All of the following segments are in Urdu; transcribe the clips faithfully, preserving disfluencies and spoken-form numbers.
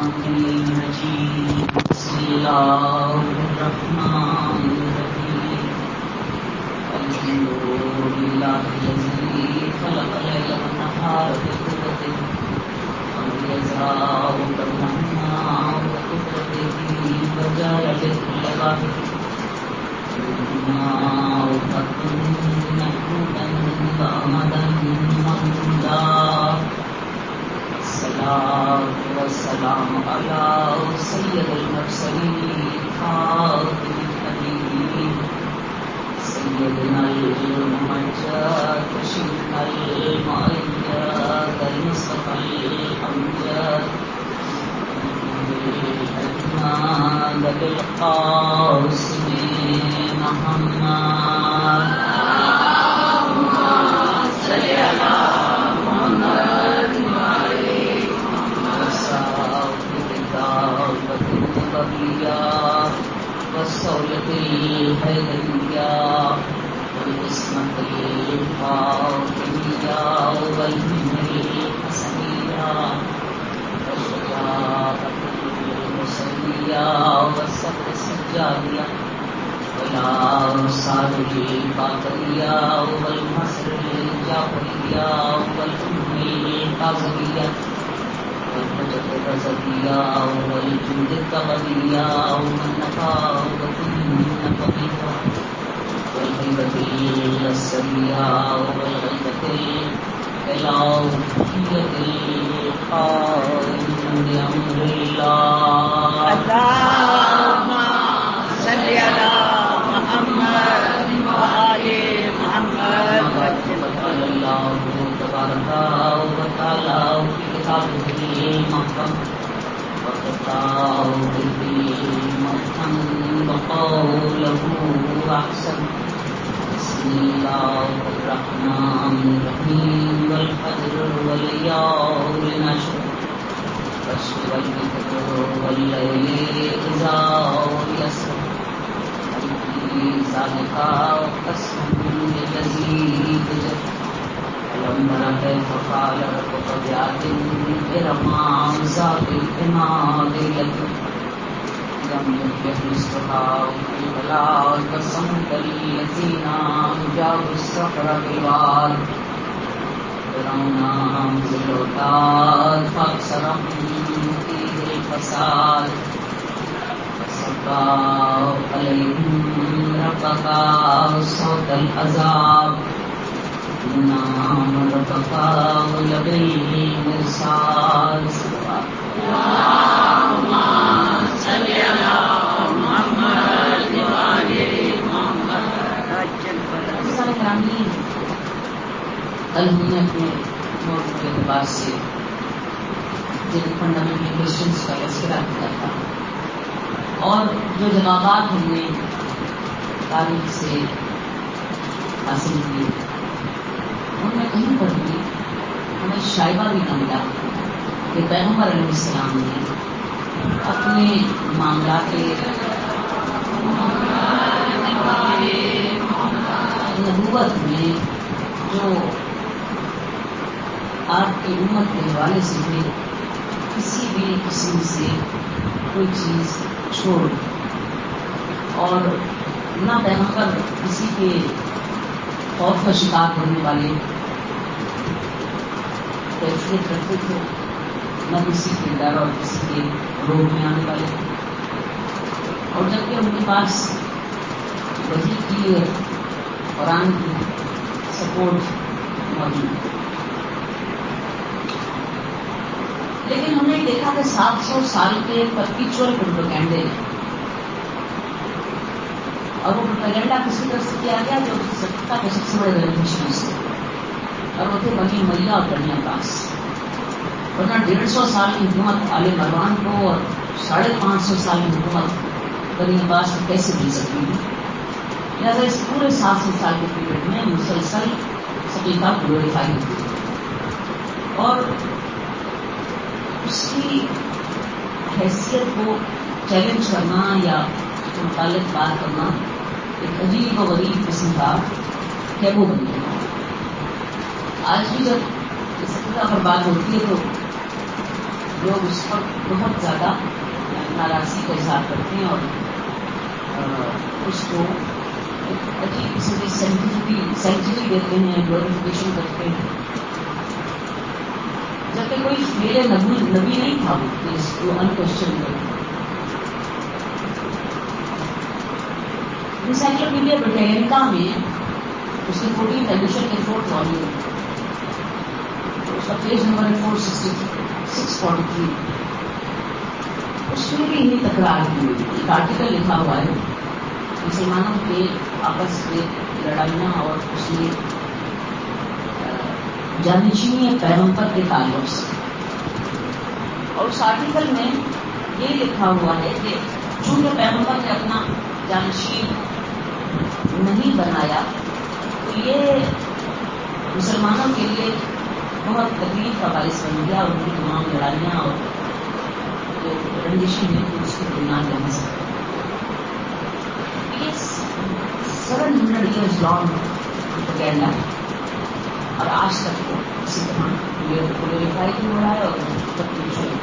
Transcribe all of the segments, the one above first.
الرجيم بسم الله الرحمن الرحيم الحمد لله الذي خلق الليل والنهار بقدرته ويزرع الرحمن بقدرته وجعل لكل واحد منهما رتبة محمودا وأمدا ممدودا الصلاة والسلام على سيد المرسلين خاتم النبيين سيدنا الممجد شيخنا المؤيد المصطفى الأمجد بالأجمال بالقاسم محمد اللهم صل على محمد والصولة الحيدرية والقسمة الفاطمية والمنة الحسنية والشجاعة المسلية والصبر السجادية والأوصال الباطنية والمصر الجعفرية والأم القاظمية والحجة الرزقية والجند التغذية والنفاضة النفقية والهيبة السرية والغيبة الإلهية القائمة بأمر الله اللهم صل على محمد وآل محمد. قال الله تبارك وتعالى في كتابه المحكم وكتابه المحكم وقوله أحسن بسم الله الرحمن الرحيم والفجر والليال العشر والشفع والوتر والليل إذا يسر ذلك قسم الذي بجد ألم تر كيف فعل ربك بعاد إرم ذات العماد التي لم يخلق مثلها في البلاد وثمود الذين جابوا الصخر بالواد فرعون ذي الأوتاد فأكثرهم فيه الفساد فصب عليهم ربك صوت العذاب إن ربك لبالمرصاد. اللهم صل على محمد وآل محمد. کل ہم نے اپنے موضوع کے اعتبار سے جن فنڈامنٹل کوشچنس کا تذکرہ کیا تھا اور جو جوابات ہم نے تاریخ سے حاصل کیے ان میں کہیں پر بھی ہمیں شائبہ بھی نہ ملا کہ پیغمبر علیہ السلام نے اپنے معاملات نبوت میں جو آپ کی امت کے حوالے سے بھی کسی بھی قسم سے کوئی چیز چھوڑ اور نہ پیغمبر کسی کے خوف کا شکار ہونے والے کیفیت رکھتے تھے نہ کسی کے ڈر اور کسی کے روگ میں آنے والے اور جبکہ ان کے پاس وحی کی قرآن کی سپورٹ موجود ہے. لیکن ہم نے دیکھا کہ سات سو سال کے پرپیچوئل پروپیگنڈے اور وہ پروپیگنڈا کسی طرح سے کیا گیا جو ستا کے سب سے بڑے ریلیشن سے اور وہ تھے بنی امیہ اور بنی عباس. ورنہ ڈیڑھ سو سال کی حکومت آل مروان کو اور ساڑھے پانچ سو سال کی حکومت بنی عباس کو کیسے مل سکتی تھی؟ لہٰذا اس پورے سات سو سال کے پیریڈ میں مسلسل سقیفہ گلوریفائی ہوتی ہے اور اس کی حیثیت کو چیلنج کرنا یا اس کے متعلق بات کرنا ایک عجیب و غریب قسم کا ٹیبو بن گیا. آج بھی جب اس عقیدہ پر بات ہوتی ہے تو لوگ اس پر بہت زیادہ ناراضگی کا اظہار کرتے ہیں اور اس کو عجیب قسم کی سینٹیفکلی سینٹیفک دیتے ہیں، گلوریفیکیشن کرتے ہیں، جبکہ کوئی میرے نبی نبی نہیں تھا وہ انکوشچن کرتے. انسائکلوپیڈیا برٹانیکا میں اس کی فورٹین ایڈیشن کے فورتھ والیوم، اس کا پیج نمبر ہے four sixty six forty three. اس میں بھی یہی تکرار کی ہوئی ایک آرٹیکل لکھا ہوا ہے مسلمانوں کے آپس میں لڑائیاں اور اس میں جانشینی پیغمبر کے تعلق سے. اور اس آرٹیکل میں یہ لکھا ہوا ہے کہ چونکہ پیغمبر نے اپنا جانشین نہیں بنایا تو یہ مسلمانوں کے لیے بہت تکلیف کا باعث بن گیا اور ان کی تمام لڑائیاں اور جو رنجشیں ہیں اس کی بنیاد بن سکتی. یہ seven hundred years long propaganda ہے اور آج تک وہ اسی طرح گلوریفائی بھی ہو رہا ہے اور تکلیف ہوئی.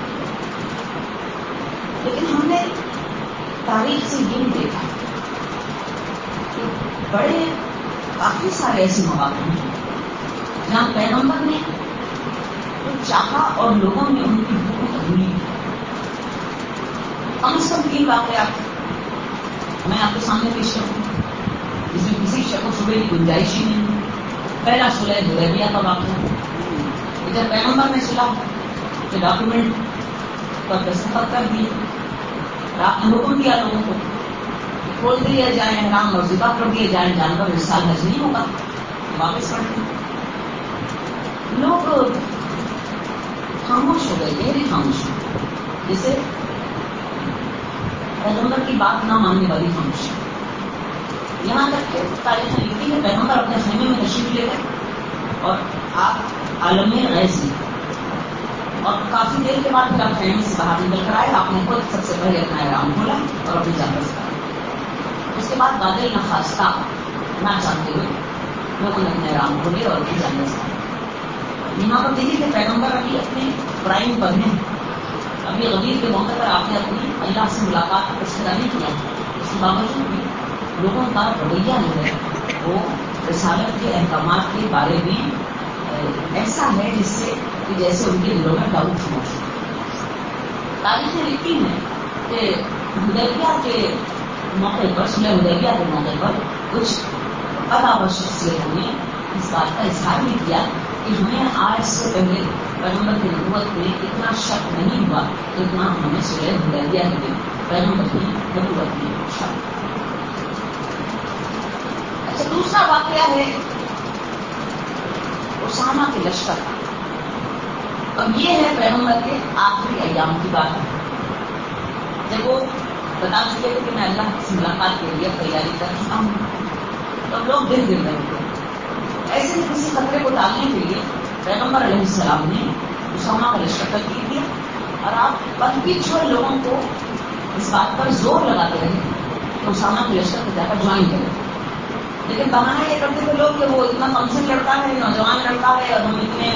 لیکن ہم نے تاریخ سے یہ دیکھا کہ بڑے کافی سارے ایسے مواقع ہیں جہاں پیغمبر نے چاہا اور لوگوں نے ان کی بہت بھولی. کم از کم تین واقعات میں آپ کے سامنے پیش کروں جس میں کسی شک و شبے کی گنجائش ہی نہیں. پہلا صلح حدیبیہ کا واقعہ، جب پیغمبر نے صلح کے ڈاکومنٹ پر دستخط کر دیے، آپ نے حکم دیا لوگوں کو کھول دیا جائے، احرام اور ذبح کر دیے جائیں، جانور اس سال حج نہیں ہوگا، واپس کر دیں. لوگ خاموش ہو گئے، گہری خاموش ہو گئے، جسے پیغمبر کی بات نہ ماننے والی خاموشی. یہاں تک کہ تاریخ میں لکھتی ہے پیغمبر اپنے خیمے میں تشریف لے گئے اور آپ عالم غیظ میں اور کافی دیر کے بعد پھر آپ خیمے سے باہر نکل کر آئے. آپ نے خود سب سے پہلے اپنا احرام کھولا اور اپنی جان بچائی. اس کے بعد بادل نخواستہ نہ چاہتے ہوئے لوگوں نے اپنے احرام کھولے اور اپنی جان بچائی. یہاں پر دیکھیے کہ پیغمبر ابھی اپنے پرائم پر ہیں. ابھی غدیر کے موقع پر آپ نے اپنی اللہ سے ملاقات کا تذکرہ نہیں کیا. اس کے باوجود بھی لوگوں کا رویہ جو ہے وہ رسالت کے احکامات کے بارے میں ایسا ہے جس سے کہ جیسے ان کے دلوں میں ڈاؤٹ ہو. تاریخیں لکھتی ہیں کہ حدیبیہ کے موقع پر صلح حدیبیہ کے موقع پر کچھ علاوہ شخصیتوں نے اس بات کا اظہار بھی کیا کہ ہمیں آج سے پہلے پیغمبر کی نبوت میں اتنا شک نہیں ہوا اتنا ہمیں صلح حدیبیہ کے پیغمبر کی نبوت میں شک. اچھا، دوسرا واقعہ ہے اسامہ کے لشکر کا. اب یہ ہے پیغمبر کے آخری ایام کی بات ہے جب وہ بتا چکے تھے کہ میں اللہ سے ملاقات کے لیے تیاری کر چکا ہوں. تو لوگ دل دل رہے تھے. ایسے ہی کسی خطرے کو ٹالنے کے لیے پیغمبر علیہ السلام نے اسامہ کا لشکر ترتیب دیا اور آپ پنکھیچ ہوئے لوگوں کو اس بات پر زور لگاتے رہے کہ اسامہ کے لشکر کو جا کر جوائن کریں. لیکن بہانا یہ کرتے تھے لوگ کہ وہ اتنا کمزور لڑکا ہے، نوجوان لڑکا ہے اور ہم اتنے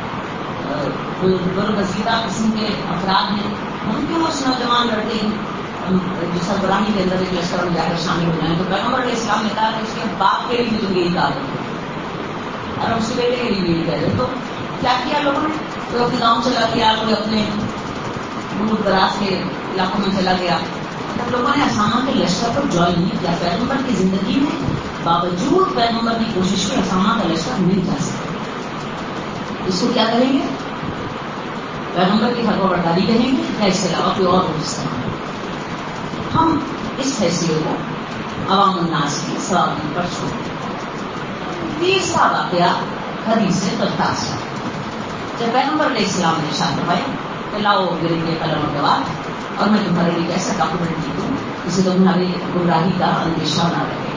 برگزیدہ قسم کے افراد ہیں، ہم کیوں اس نوجوان لڑکے جو سربراہی کے اندر ایک لشکر میں جا کر شامل ہو جائیں. تو پیغمبر علیہ السلام نے کہا کہ اس کے باپ کے لیے تم یہی کہا اور اس کے بیٹے کے لیے یہی کہہ رہے. تو کیا کیا لوگوں نے؟ کوئی اپنے گاؤں چلا گیا، کوئی اپنے دور دراز کے علاقوں میں چلا گیا. جب لوگوں نے اسامہ کے لشکر کو جوائن نہیں کیا، پیغمبر کی زندگی میں باوجود پیغمبر کی کوشش کے اسامہ کا لشکر نہیں جا سکتا. اس کو کیا کہیں گے؟ پیغمبر کی حق و برداری کہیں گے یا اس کے علاوہ کوئی اور کوشش کریں گے؟ ہم اس حیثیت کو عوام الناس کی سوابی پر چھوڑیں. تیسرا واقعہ حدیث سے درخواست ہے. جب پیغمبر علیہ السلام نے ارشاد فرمایا کہ لاؤ میرے لیے قلم اور گواہ اور میں تمہارے لیے ایسا ڈاکومنٹ لکھ دوں جسے تمہاری گمراہی کا اندیشہ نہ رہے.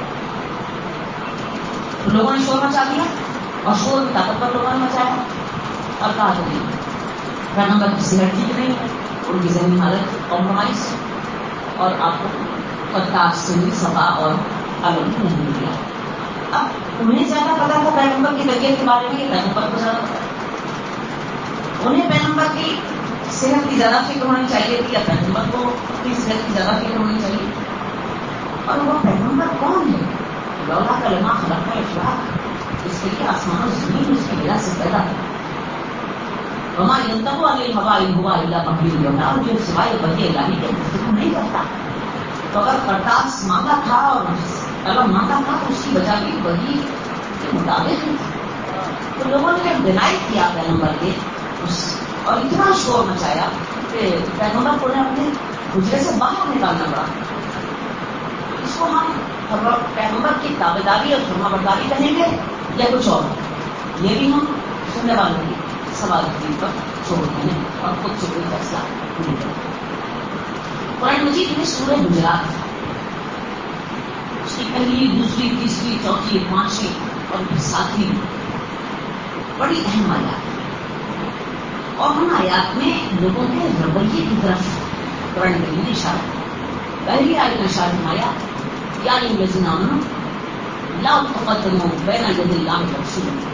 تو لوگوں نے شور مچا دیا اور شور کی طاقت پر لوگوں نے مچایا اور کہا تو نہیں، پیغمبر کی صحت ٹھیک نہیں ہے، ان کی ذہنی حالت کمپرومائز اور آپ کو پتا سنی صفا اور علم نہیں ملا. اب انہیں زیادہ پتا تھا پیغمبر کی طبیعت کے بارے میں کہ پیغمبر کو زیادہ پتا. انہیں پیغمبر کی صحت کی زیادہ فکر ہونی چاہیے تھی یا پیغمبر کو اپنی صحت کی زیادہ فکر ہونی چاہیے؟ اور وہ پیغمبر کون ہے؟ لولا کلمہ خلق الافلاق، اس کے لیے آسمان و زمین اس کی وجہ سے پیدا ہے. وما ينطق عن الهوى إن هو إلا وحي يوحى، اور جو سوائے وحی الہی کے گفتگو نہیں کرتا. تو اگر کرتاس مانگا تھا اور قلم مانگا تھا تو اس کی وجہ بھی وحی کے مطابق ہی تھی. تو لوگوں نے جب ڈینائی کیا پیغمبر کے اس اور اتنا شور مچایا کہ پیغمبر کو اپنے حجرے سے باہر نکالنا پڑا. اس کو ہم پیغمبر کی تابعداری اور فرما برداری کہیں گے یا کچھ اور؟ یہ بھی ہم سننے والوں کی سوال پر چھوڑتے ہیں اور خود سے کوئی فیصلہ نہیں کرتے. قرآن مجید میں سورہ حجرات اس کی پہلی، دوسری، تیسری، چوتھی، پانچویں اور پھر ساتویں بڑی اہم آیات ہیں. اور ہم آیات میں لوگوں کے رویے کی طرف قرآن کریم نے اشارہ کیا. پہلی آیت میں اشارہ فرمایا یا ایھا الذین آمنوا لا تقدموا بین یدی اللہ ورسولہ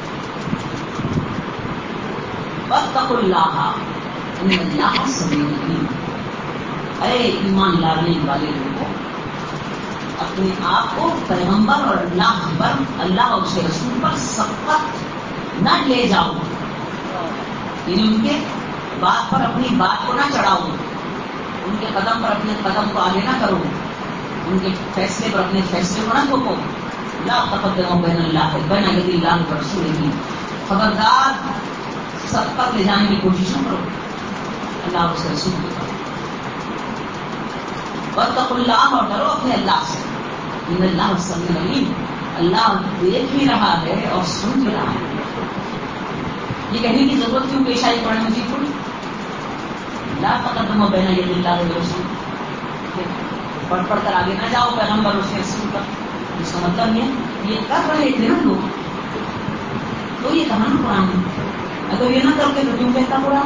واتقوا اللہ ان اللہ سمیع علیم. اے ایمان لانے والے لوگوں، اپنے آپ کو پیغمبر اور اللہ پر، اللہ اور اس کے رسول پر سبقت نہ لے جاؤ، یعنی ان کے بات پر اپنی بات کو نہ چڑھاؤ، ان کے قدم پر اپنے قدم کو آگے نہ کرو، ان کے فیصلے پر اپنے فیصلے کو نہ تھوپو. لا تقدموا بین اللہ بین یدی اللہ ورسولہ، خبردار سبقت لے جانے کی کوشش نہ کرو اللہ اور اس کے رسول کی طرف. واتقوا اللہ، اور ڈرو اپنے اللہ سے. ان اللہ سمیع علیم، اللہ دیکھ بھی رہا ہے اور سن بھی رہا ہے. یہ کہنے کی ضرورت کیوں پیش آئی قرآن مجید کو؟ لا تقدموا بین یدی اللہ ورسولہ، پڑھ پڑھ کر آگے نہ جاؤ پیغمبر اس کے رسول پر. اس کا مطلب یہ یہ کر رہے تھے نا لوگ، تو یہ کہا نا قرآن میں، اگر یہ نہ کرتے تو کیوں کہتا قرآن؟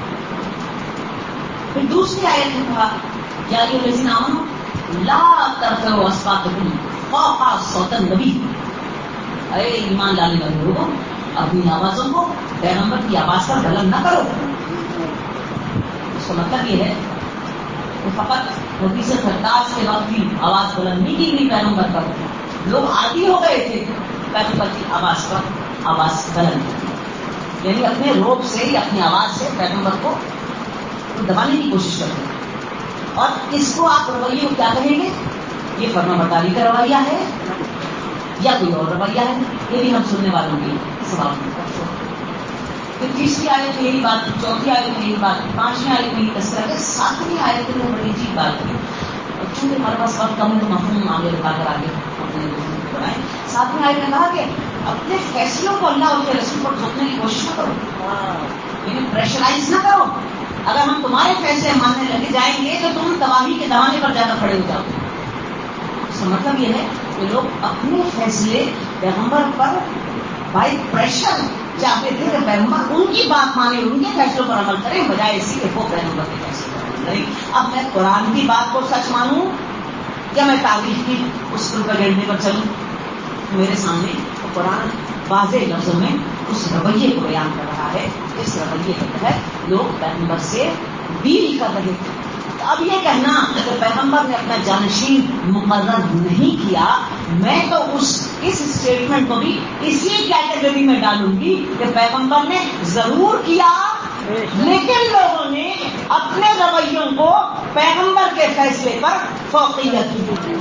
پھر دوسری آیت میں کہا یا ایھا الذین آمنوا لا ترفعوا اصواتکم فوق صوت النبی. اے ایمان لانے والے لوگوں، اپنی آوازوں کو پیغمبر کی آواز پر بلند نہ کرو. اس کا مطلب یہ ہے کہ فقط حدیث خرطاس کے وقت بھی آواز بلند نہیں کی گئی پیغمبر پر. لوگ عادی ہو گئے تھے پیغمبر کی آواز پر آواز بلند کرنے، یعنی اپنے روب سے یا اپنی آواز سے پیغمبر کو دبانے کی کوشش کرتے ہیں. اور اس کو آپ رویے کو کیا کہیں گے؟ یہ فرما برداری کا رویہ ہے یا کوئی اور رویہ ہے؟ یہ بھی ہم سننے والوں کے سوال کرتے ہیں. پھر تیسری آیت میں یہی بات، چوتھی آیت میں یہی بات، پانچویں آیت میں یہی تذکرہ ہے. ساتویں آیت میں بڑی عجیب بات ہے. چونکہ ہمارے پاس وقت کم ہے تو مفہوم آگے لگا کر آگے اپنے بڑھائیں. ساتویں آیت میں کہا کہ اپنے فیصلوں کو اللہ اور کے رسول پر تھوپنے کی کوشش نہ کرو، یعنی پریشرائز نہ کرو. اگر ہم تمہارے فیصلے ماننے لگے جائیں گے تو تم تباہی کے دہانے پر جا کر کھڑے ہو جاؤ. اس کا مطلب یہ ہے کہ لوگ اپنے فیصلے پیغمبر پر بائی پریشر چاہتے تھے کہ پیغمبر ان کی بات مانے، ان کے فیصلوں پر عمل کریں، بجائے اسی کہ وہ پیغمبر کے فیصلے پر عمل کریں. اب میں قرآن کی بات کو سچ مانوں یا میں تعریف کی اس پروپیگنڈے پر چلوں؟ میرے سامنے قرآن واضح لفظوں میں اس رویے کو بیان کر رہا ہے. اس رویے کے تحت لوگ پیغمبر سے ڈیل کر رہے تھے. اب یہ کہنا کہ پیغمبر نے اپنا جانشین مقرر نہیں کیا، میں تو اس اس اسٹیٹمنٹ کو بھی اسی کیٹیگری میں ڈالوں گی کہ پیغمبر نے ضرور کیا، لیکن لوگوں نے اپنے رویوں کو پیغمبر کے فیصلے پر فوقیت دی.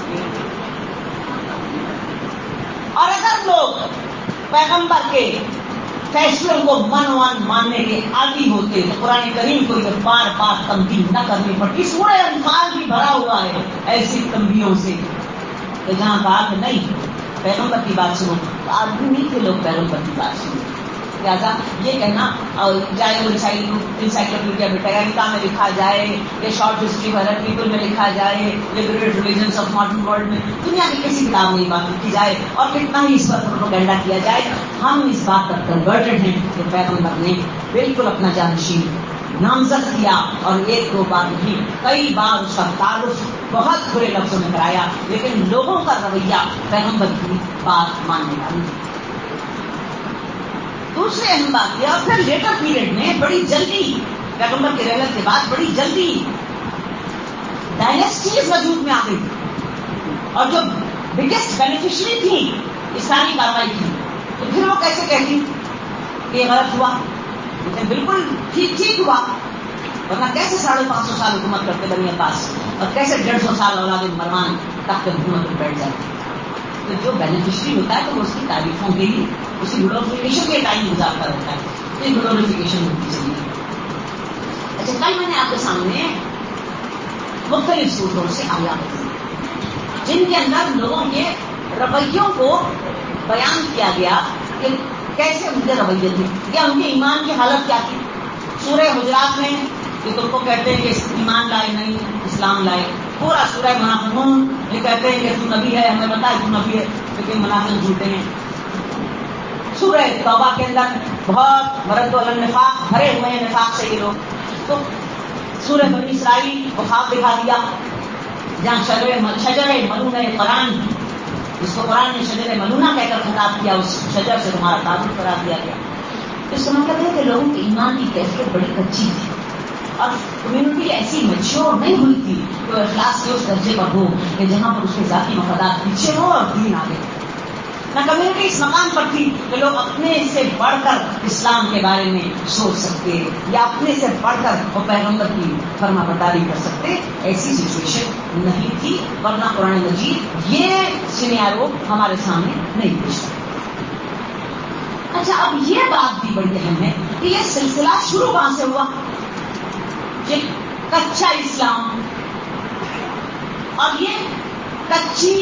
اور اگر لوگ پیغمبر کے فیصلوں کو من ون ماننے کے عادی ہوتے تو قرآن کریم کو یہ بار بار تنبیہ نہ کرنی پڑتی. سورہ انفال بھی بھرا ہوا ہے ایسی تنبیہوں سے کہ جہاں کہا کہ نہیں پیغمبر کی بات سنو، تو آدمی نہیں تھے لوگ پیغمبر کی بات سنو. لہٰذا یہ کہنا چاہے وہ انسائکلوپیڈیا بریٹانیکا میں لکھا جائے یا short history of other people میں لکھا جائے یا great religions of modern world میں، دنیا کی کسی کتاب میں یہ بات لکھی جائے اور کتنا ہی اس پر پروپیگنڈا کیا جائے، ہم اس بات پر کنورٹڈ ہیں کہ پیغمبر نے بالکل اپنا جانشین نامزد کیا اور ایک دو بار نہیں کئی بار اس کا تعارف بہت برے لفظوں میں کرایا، لیکن لوگوں کا رویہ پیغمبر کی بات ماننے کا نہیں. دوسری اہم بات یہ، اور پھر لیٹر پیریڈ میں بڑی جلدی پیغمبر کی رحلت کے بعد بڑی جلدی ڈائنیسٹیز وجود میں آ گئی اور جو بگیسٹ بینیفیشری تھی اسلامی کاروائی کی، تو پھر وہ کیسے کہتی کہ یہ غلط ہوا؟ لیکن بالکل ٹھیک ٹھیک ہوا، ورنہ کیسے ساڑھے پانچ سو سال حکومت کرتے بنی عباس اور کیسے ڈیڑھ سو سال اولاد مروان تخت حکومت میں بیٹھ جاتے؟ تو جو بینیفیشری ہوتا ہے تو وہ اس کی تعریفوں کے لیے اس کی گلوریفیکیشن کے ٹائم گزارتا رہتا ہے، تو یہ گلوریفیکیشن ہوتی چاہیے۔ اچھا، کل میں نے آپ کے سامنے مختلف صورتوں سے آیات دی جن کے اندر لوگوں کے رویوں کو بیان کیا گیا کہ کیسے ان کے رویے تھے یا ان کے ایمان کی حالت کیا تھی۔ سورہ حجرات میں یہ تم کو کہتے ہیں کہ ایمان لائے نہیں اسلام لائے، پورا سورہ منافقون یہ کہتے ہیں کہ تو نبی ہے، ہمیں پتا ہے تو نبی ہے، لیکن منافق جھوٹے ہیں۔ سورہ توبہ کے اندر بہت مرد النفاق بھرے ہوئے ہیں نفاق سے یہ لوگ۔ تو سورہ بنی اسرائیل کو خواب دکھا دیا جہاں شجر ملونہ قرآن، جس کو قرآن نے شجر ملونہ کہہ کر خطاب کیا، اس شجر سے تمہارا تعلق قرار دیا گیا۔ اس کا مطلب ہے کہ لوگوں کی ایمان کی کیفیت بڑی کچی تھی اور کمیونٹی ایسی میچور نہیں ہوئی تھی کہ وہ اخلاص کے اس درجے پر ہو کہ جہاں پر اس کے ذاتی مفادات پیچھے ہو اور دین آگے۔ نہ کمیونٹی اس مقام پر تھی کہ لوگ اپنے سے بڑھ کر اسلام کے بارے میں سوچ سکتے یا اپنے سے بڑھ کر وہ پیغمبر کی فرما برداری کر سکتے، ایسی سچویشن نہیں تھی، ورنہ قرآن مجید یہ سینیارو ہمارے سامنے نہیں پیش کرتا۔ اچھا، اب یہ بات بھی بڑی اہم ہے کہ یہ سلسلہ شروع کہاں سے ہوا کہ کچا اسلام اور یہ کچی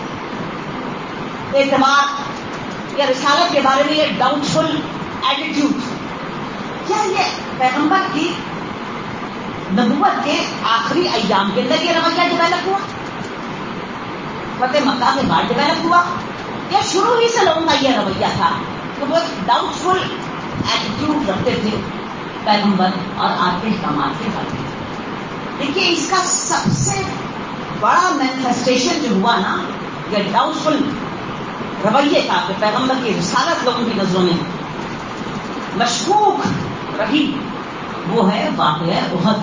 اعتبار یا رسالت کے بارے میں یہ ڈاؤٹ فل ایٹیٹیوڈ، کیا یہ پیغمبر کی نبوت کے آخری ایام کے اندر یہ رویہ ڈیولپ ہوا، فتح مکہ کے بعد ڈیولپ ہوا، یا شروع ہی سے لوگوں کا یہ رویہ تھا کہ وہ ڈاؤٹ فل ایٹیٹیوڈ رکھتے تھے پیغمبر اور آپ کے احکامات کے بارے میں؟ دیکھیے، اس کا سب سے بڑا مینیفیسٹیشن جو ہوا نا، یہ ڈاؤٹ فل رویے کا کہ پیغمبر کی رسالت لوگوں کی نظروں میں مشکوک رہی، وہ ہے واقعہ احد۔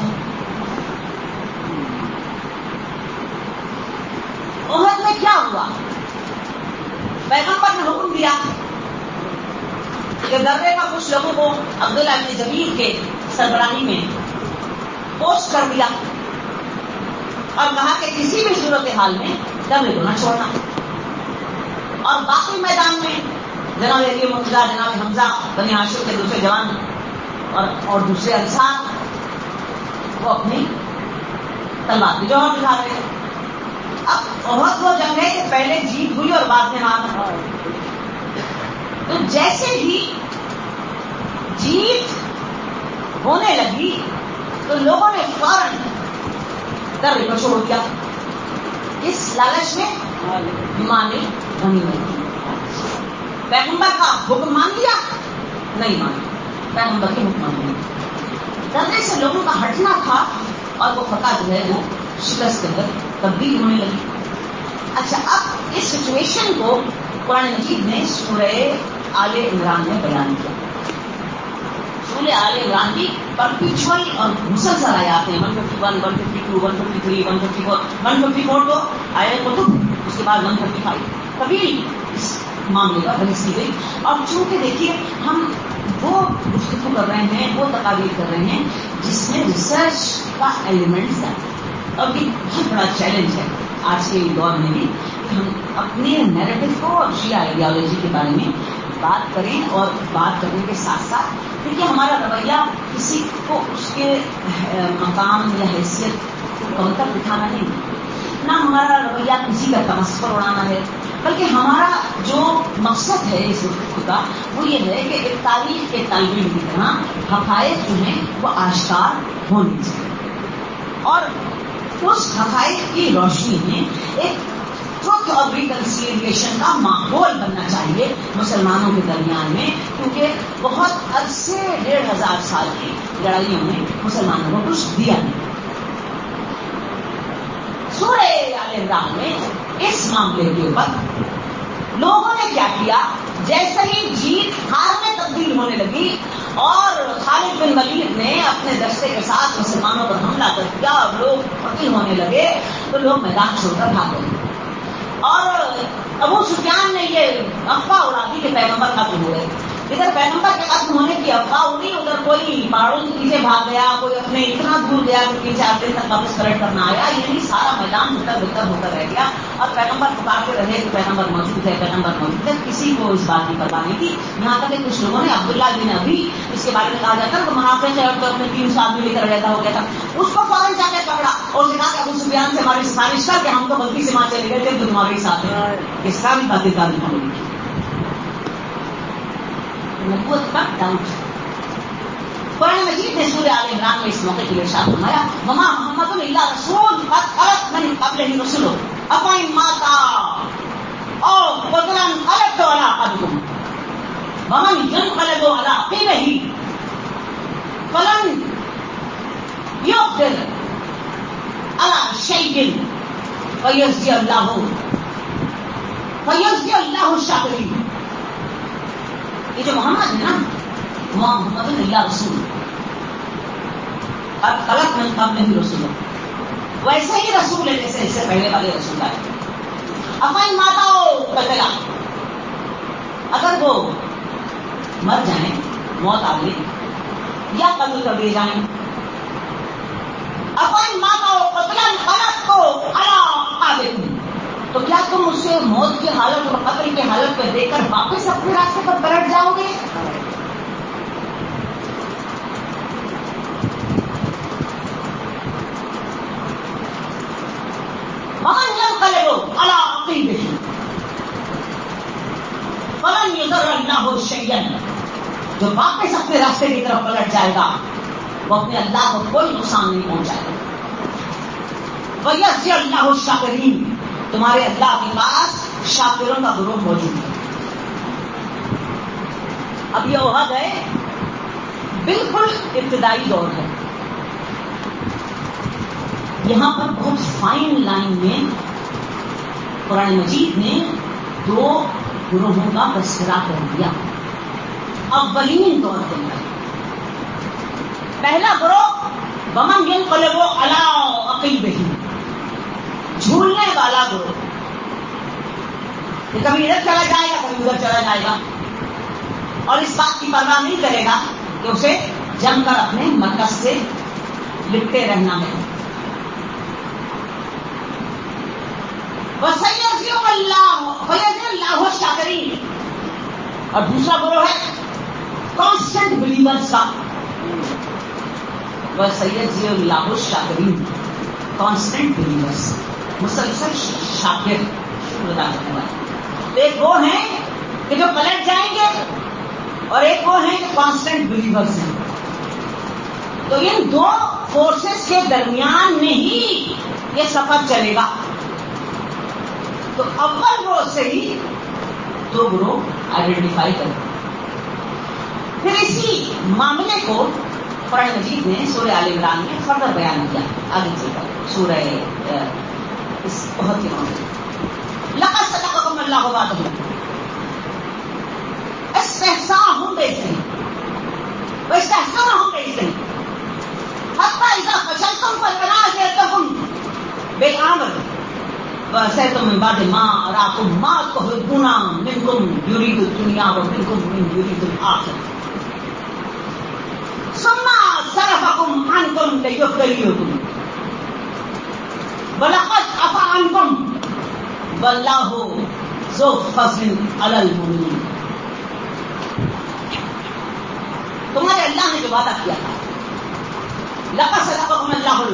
احد میں کیا ہوا؟ پیغمبر نے حکم دیا کہ درے کا کچھ لوگوں کو عبداللہ بن جبیر کے سربراہی میں پوسٹ کر دیا اور کہا کہ کسی بھی صورتحال میں درے کو نہ چھوڑنا، اور باقی میدان میں جناب علی مرتضیٰ، جناب حمزہ بنی ہاشم کے دوسرے جوان اور اور دوسرے انصار وہ اپنی تلوار کی جوہر دکھا رہے ہیں۔ اب احد وہ جنگ ہے کہ پہلے جیت ہوئی اور بعد میں ہار، تو جیسے ہی جیت ہونے لگی تو لوگوں نے فوراً درے کو چھوڑ دیا، اس لالچ میں مانے نہیں لگی۔ پیغمبر کا حکم مان لیا؟ نہیں مانا، پیغمبر کے حکم مان لیا۔ درے سے لوگوں کا ہٹنا تھا اور وہ فتح جو ہے وہ شکست کے اندر تبدیل ہونے لگی۔ اچھا، اب اس سچویشن کو قرآن مجید نے سورہ آل عمران میں بیان کیا۔ سورہ آل عمران کی پرپیچول اور مسلسل آیات ہیں، ایک سو اکیاون، ایک سو بائیس، ایک سو تیس، ایک سو چون، ایک سو چون تو آئے کتب، اس کے بعد ایک سو پچاس طویل اس معاملے پر بحث کی گئی۔ اور چونکہ دیکھیے ہم وہ گفتگو کر رہے ہیں، وہ تقاریر کر رہے ہیں جس میں ریسرچ کا ایلیمنٹ ہے، اور یہ بہت بڑا چیلنج ہے آج کے دور میں بھی کہ ہم اپنے نیریٹو کو اور شیعہ آئیڈیالوجی کے بارے میں بات کریں، اور بات کرنے کے ساتھ ساتھ دیکھیے ہمارا رویہ کسی کو اس کے مقام یا حیثیت کو کم تک دکھانا نہیں، نہ ہمارا رویہ کسی کا تمسخر اڑانا ہے، بلکہ ہمارا جو مقصد ہے اس گفتگو کا وہ یہ ہے کہ ایک تاریخ کے طالب علم کی طرح حقائق جو ہیں وہ آشکار ہونے چاہیے، اور اس حقائق کی روشنی میں ایک ٹروتھ اور ریکنسیلیشن کا ماحول بننا چاہیے مسلمانوں کے درمیان میں، کیونکہ بہت عرصے ڈیڑھ ہزار سال کی لڑائیوں میں مسلمانوں کو کچھ دیا نہیں۔ سورہ آل عمران میں اس معاملے کے اوپر لوگوں نے کیا کیا، جیسے ہی جیت ہار میں تبدیل ہونے لگی اور خالد بن ولید نے اپنے دستے ساتھ مسلمانوں پر حملہ کر دیا اور لوگ قتل ہونے لگے تو لوگ میدان چھوڑ کر بھاگ گئے. اور ابو سفیان نے یہ افواہ اڑا دی کہ پیغمبر قتل ہوئے. ادھر پیغمبر کے ختم ہونے کی افواہ اڑی, ادھر کوئی پہاڑوں کے پیچھے بھاگ گیا, کوئی اپنے اتنا دور گیا کہ تین چار دن تک واپس پلٹ کرنا آیا. یعنی سارا میدان بھٹر بھٹر ہو کر رہ گیا اور پیغمبر پکارتے رہے کہ پیغمبر موجود ہے, پیغمبر موجود ہے. کسی کو اس بات کی پرواہ نہیں تھی. یہاں تک کہ کچھ لوگوں نے عبداللہ بن ابی, اس کے بارے میں کہا جاتا ہے تو منافق ہے اور تو اپنے تین سو آدمی لے کر رہتا ہو گیا تھا, اس کو فوراً جا کے پکڑا اور کہا کہ ابو سفیان سے ہماری سفارش کر کے ہم تو غلطی سے وہاں چلے گئے تھے, تو تمہارے ساتھ ہے. اس کا بھی باتیں کاری ہوگی نبوت کا ڈاؤٹ. قرآن مجید نے سورہ آل عمران میں اس موقع کے لیے ارشاد فرمایا وما محمد الا رسول قد خلت من قبله الرسل افإن مات او قتل انقلبتم على أعقابكم ومن ينقلب على عقبيه فلن يقدر على شيء فيجزي الله فيجزي الله الشاكرين. یہ جو محمد ہے نا, محمد اللہ رسول اور خلق من قبلہ رسول, ویسے ہی رسول ہے جیسے اس سے پہلے والے رسول آئے. افائن ماتا ہو قتلا, اگر وہ مر جائیں, موت آ گئی یا قتل کر دیے جائیں. افائن ماتا ہو قتلا خلق کو اللہ آدم, تو کیا تم اسے موت کی حالت اور قتل کی حالت پہ دیکھ کر واپس اپنے راستے پر پلٹ جاؤ گے؟ ومن ينقلب على عقبيه فلن يضر الله شيئا, جو واپس اپنے راستے کی طرف پلٹ جائے گا وہ اپنے اللہ کو کوئی نقصان نہیں پہنچائے گا. وَيَجْزِي اللَّهُ الشَّاكِرِينَ, تمہارے اللہ کے پاس شاکروں کا گروہ موجود ہے. اب یہ عہد ہے, بالکل ابتدائی دور ہے. یہاں پر بہت فائن لائن میں قرآن مجید نے دو گروہوں کا تذکرہ کر دیا. اولین دور کے اندر پہلا گروہ ومن ينقلب على عقبيه, جھولنے والا گروہ, کہ کبھی ادھر چلا جائے گا کبھی ادھر چلا جائے گا اور اس بات کی پرواہ نہیں کرے گا کہ اسے جم کر اپنے مرکز سے لپٹے رہنا ہے. وَسَيَجْزِي اللَّهُ وَيَجْزِي اللَّهُ الشَّاكِرِينَ, اور دوسرا گروہ ہے کانسٹنٹ بلیورز کا. وَسَيَجْزِي اللَّهُ الشَّاكِرِينَ, کانسٹنٹ بلیورز, مسلسل شاکر, شکر ادا کرنے والے. ایک وہ ہیں کہ جو پلٹ جائیں گے اور ایک وہ ہیں کہ کانسٹنٹ بلیورز ہیں. تو ان دو فورسز کے درمیان میں ہی یہ سفر چلے گا. تو اول گروہ سے ہی دو گروہ آئیڈینٹیفائی کریں. پھر اسی معاملے کو قرآن مجید نے سورہ آل عمران میں فردر بیان کیا. آگے چل کر سورہ اس بہت کے معاملے لقد صدقكم الله وعده استحسانهم بإذنه واستحسنهم بإذنه حتى إذا فشلتم فتنازعتم بالأمر وعصيتم من بعد ما أراكم ما تحبون منكم يريد الدنيا ومنكم من يريد الآخرة ثم صرفكم عنكم ليبتليكم وَلَقَدْ عَفَا عَنْكُمْ وَاللَّهُ ذُو فَضْلٍ عَلَى الْمُؤْمِنِينَ. تمہارے اللہ نے جو وعدہ کیا تھا, لَقَدْ صَدَقَكُمُ اللَّهُ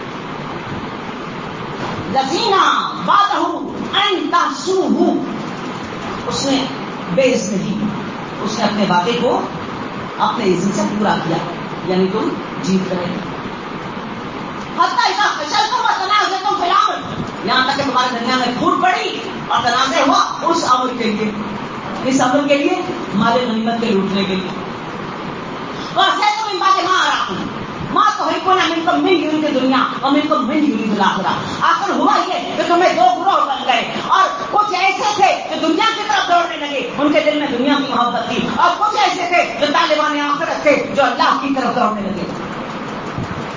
الَّذِينَ وَعَدَهُ أَن تَحْصُوهُ, اس نے بے اذن ہی اس نے اپنے وعدے کو اپنے اذن سے پورا کیا, یعنی تم جیت رہے. حتیٰ اذا فشلتم وتنازعتم فی الامر, یہاں تک کہ تمہارے درمیان میں پھوٹ پڑی اور تنازع ہوا اس امر کے لیے, اس امر کے لیے مال غنیمت کے لوٹنے کے لیے. وعصیتم من بعد ما اراکم ما تحبون منکم من یرید الدنیا ومنکم من یرید الآخرہ. آخر ہوا یہ کہ تمہیں دو گروہ بن گئے, اور کچھ ایسے تھے جو دنیا کی طرف دوڑنے لگے, ان کے دل میں دنیا کی محبت تھی, اور کچھ ایسے تھے جو طالبان آخرت تھے جو اللہ کی طرف دوڑنے لگے.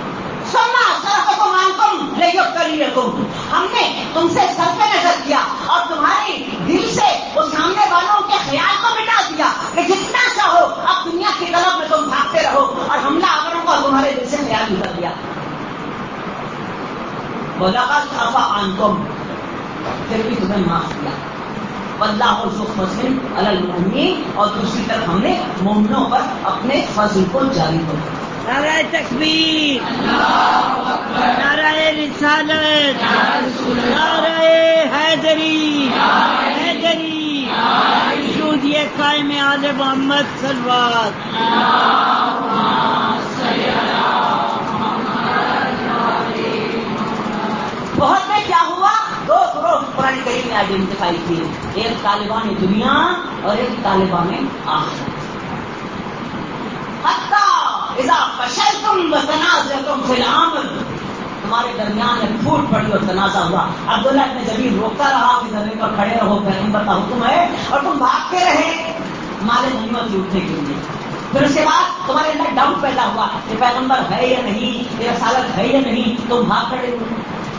جاری کر دیا. وَلَقَدْ عَفَا عَنْكُمْ پھر بھی تمہیں معاف کیا. وَاللَّهُ ذُو فَضْلٍ عَلَى الْمُؤْمِنِينَ اور دوسری طرف ہم نے مومنوں پر اپنے فضل کو جاری کر دیا. نعرہ تکبیر، نعرہ رسالت، نعرہ حیدری، حیدری، وجود قائم آل محمد صلوات. بہت میں کیا ہوا؟ دو گروہ قرآن کریم نے آئیڈینٹیفائی کیے، ایک طالبان دنیا اور ایک طالبان آخرت. حتی اذا فشلتم وتنازعتم فی الامر، تمہارے درمیان میں پھوٹ پڑی اور تنازع ہوا. عبداللہ ابن جبیر روکتا رہا کہ زمین پر کھڑے رہو، پیغمبر کا حکم ہے، اور تم بھاگتے رہے مال غنیمت لوٹنے کے لیے. پھر اس کے بعد تمہارے اندر ڈاؤٹ پیدا ہوا کہ پیغمبر ہے یا نہیں، یہ رسالت ہے یا نہیں، تم بھاگ کھڑے ہوئے.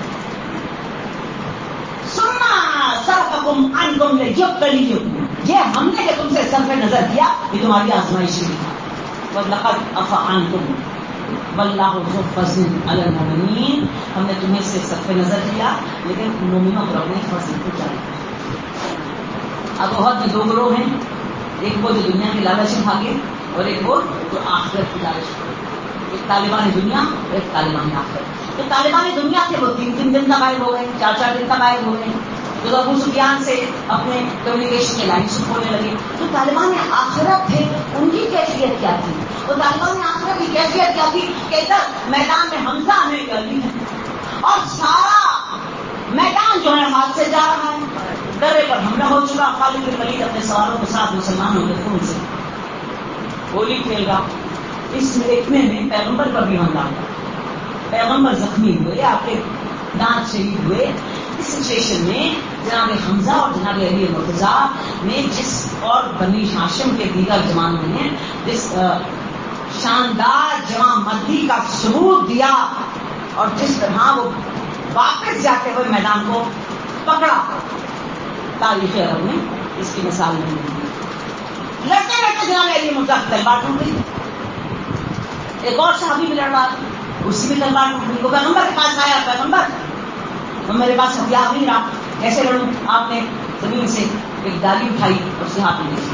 سننا سرکم عنکم لیبتلیکم، یہ ہم نے تم سے صرف نظر کیا کہ تمہاری آزمائش کی. وَلَقَدْ عَفَا عَنْكُمْ وَاللَّهُ ذُو فَضْلٍ عَلَى الْمُؤْمِنِينَ، ہم نے تمہیں سے صرف نظر کیا لیکن مومنوں پر اپنے فضل کو جاری کیا. اب بہت میں دو گروہ ہیں، ایک وہ جو دنیا کے لالچ میں بھاگے اور ایک وہ جو آخرت کی لالچ میں. ایک طالبان دنیا اور ایک طالبان آخرت. تو طالبان دنیا تھے وہ تین تین دن کا غائب ہو گئے، چار چار دن کا غائب ہو گئے. جو ابو سفیان سے اپنے کمیونیکیشن کے لائن ہونے لگے. تو طالبان آخرت تھے، ان کی کیفیت کیا تھی؟ وہ طالبان آخرت کی کیفیت کیا تھی کہ ادھر میدان میں حمزہ ہے یا علی ہے، اور سارا میدان جو ہے ہاتھ سے جا رہا ہے. درے پر حملہ ہو چکا، خالد بن ولید اپنے سواروں کے ساتھ مسلمانوں کے خون سے ہولی کھیل رہا. اس محکمے میں پیغمبر پر بھی حملہ ہوا، پیغمبر زخمی ہوئے، آپ کے دانت شہید ہوئے. اس سچویشن میں جناب حمزہ اور جناب علی مرتضیٰ نے جس اور بنی ہاشم کے دیگر جوانوں نے جس شاندار جوان مردی کا ثبوت دیا اور جس طرح وہ واپس جاتے ہوئے میدان کو پکڑا، تاریخ عرب میں اس کی مثال نہیں دی. لڑتے لڑتے جناب علی مرتضیٰ کی تلوار ٹوٹ گئی. ایک اور صحابی بھی لڑ رہا تھا، اس کی بھی تلوار ٹوٹ گئی. وہ پیغمبر کے پاس آیا، پیغمبر وہ میرے پاس ہتھیار نہیں رہا، کیسے لڑوں؟ آپ نے زمین سے ایک ڈالی اٹھائی اور اس کے ہاتھ میں دی.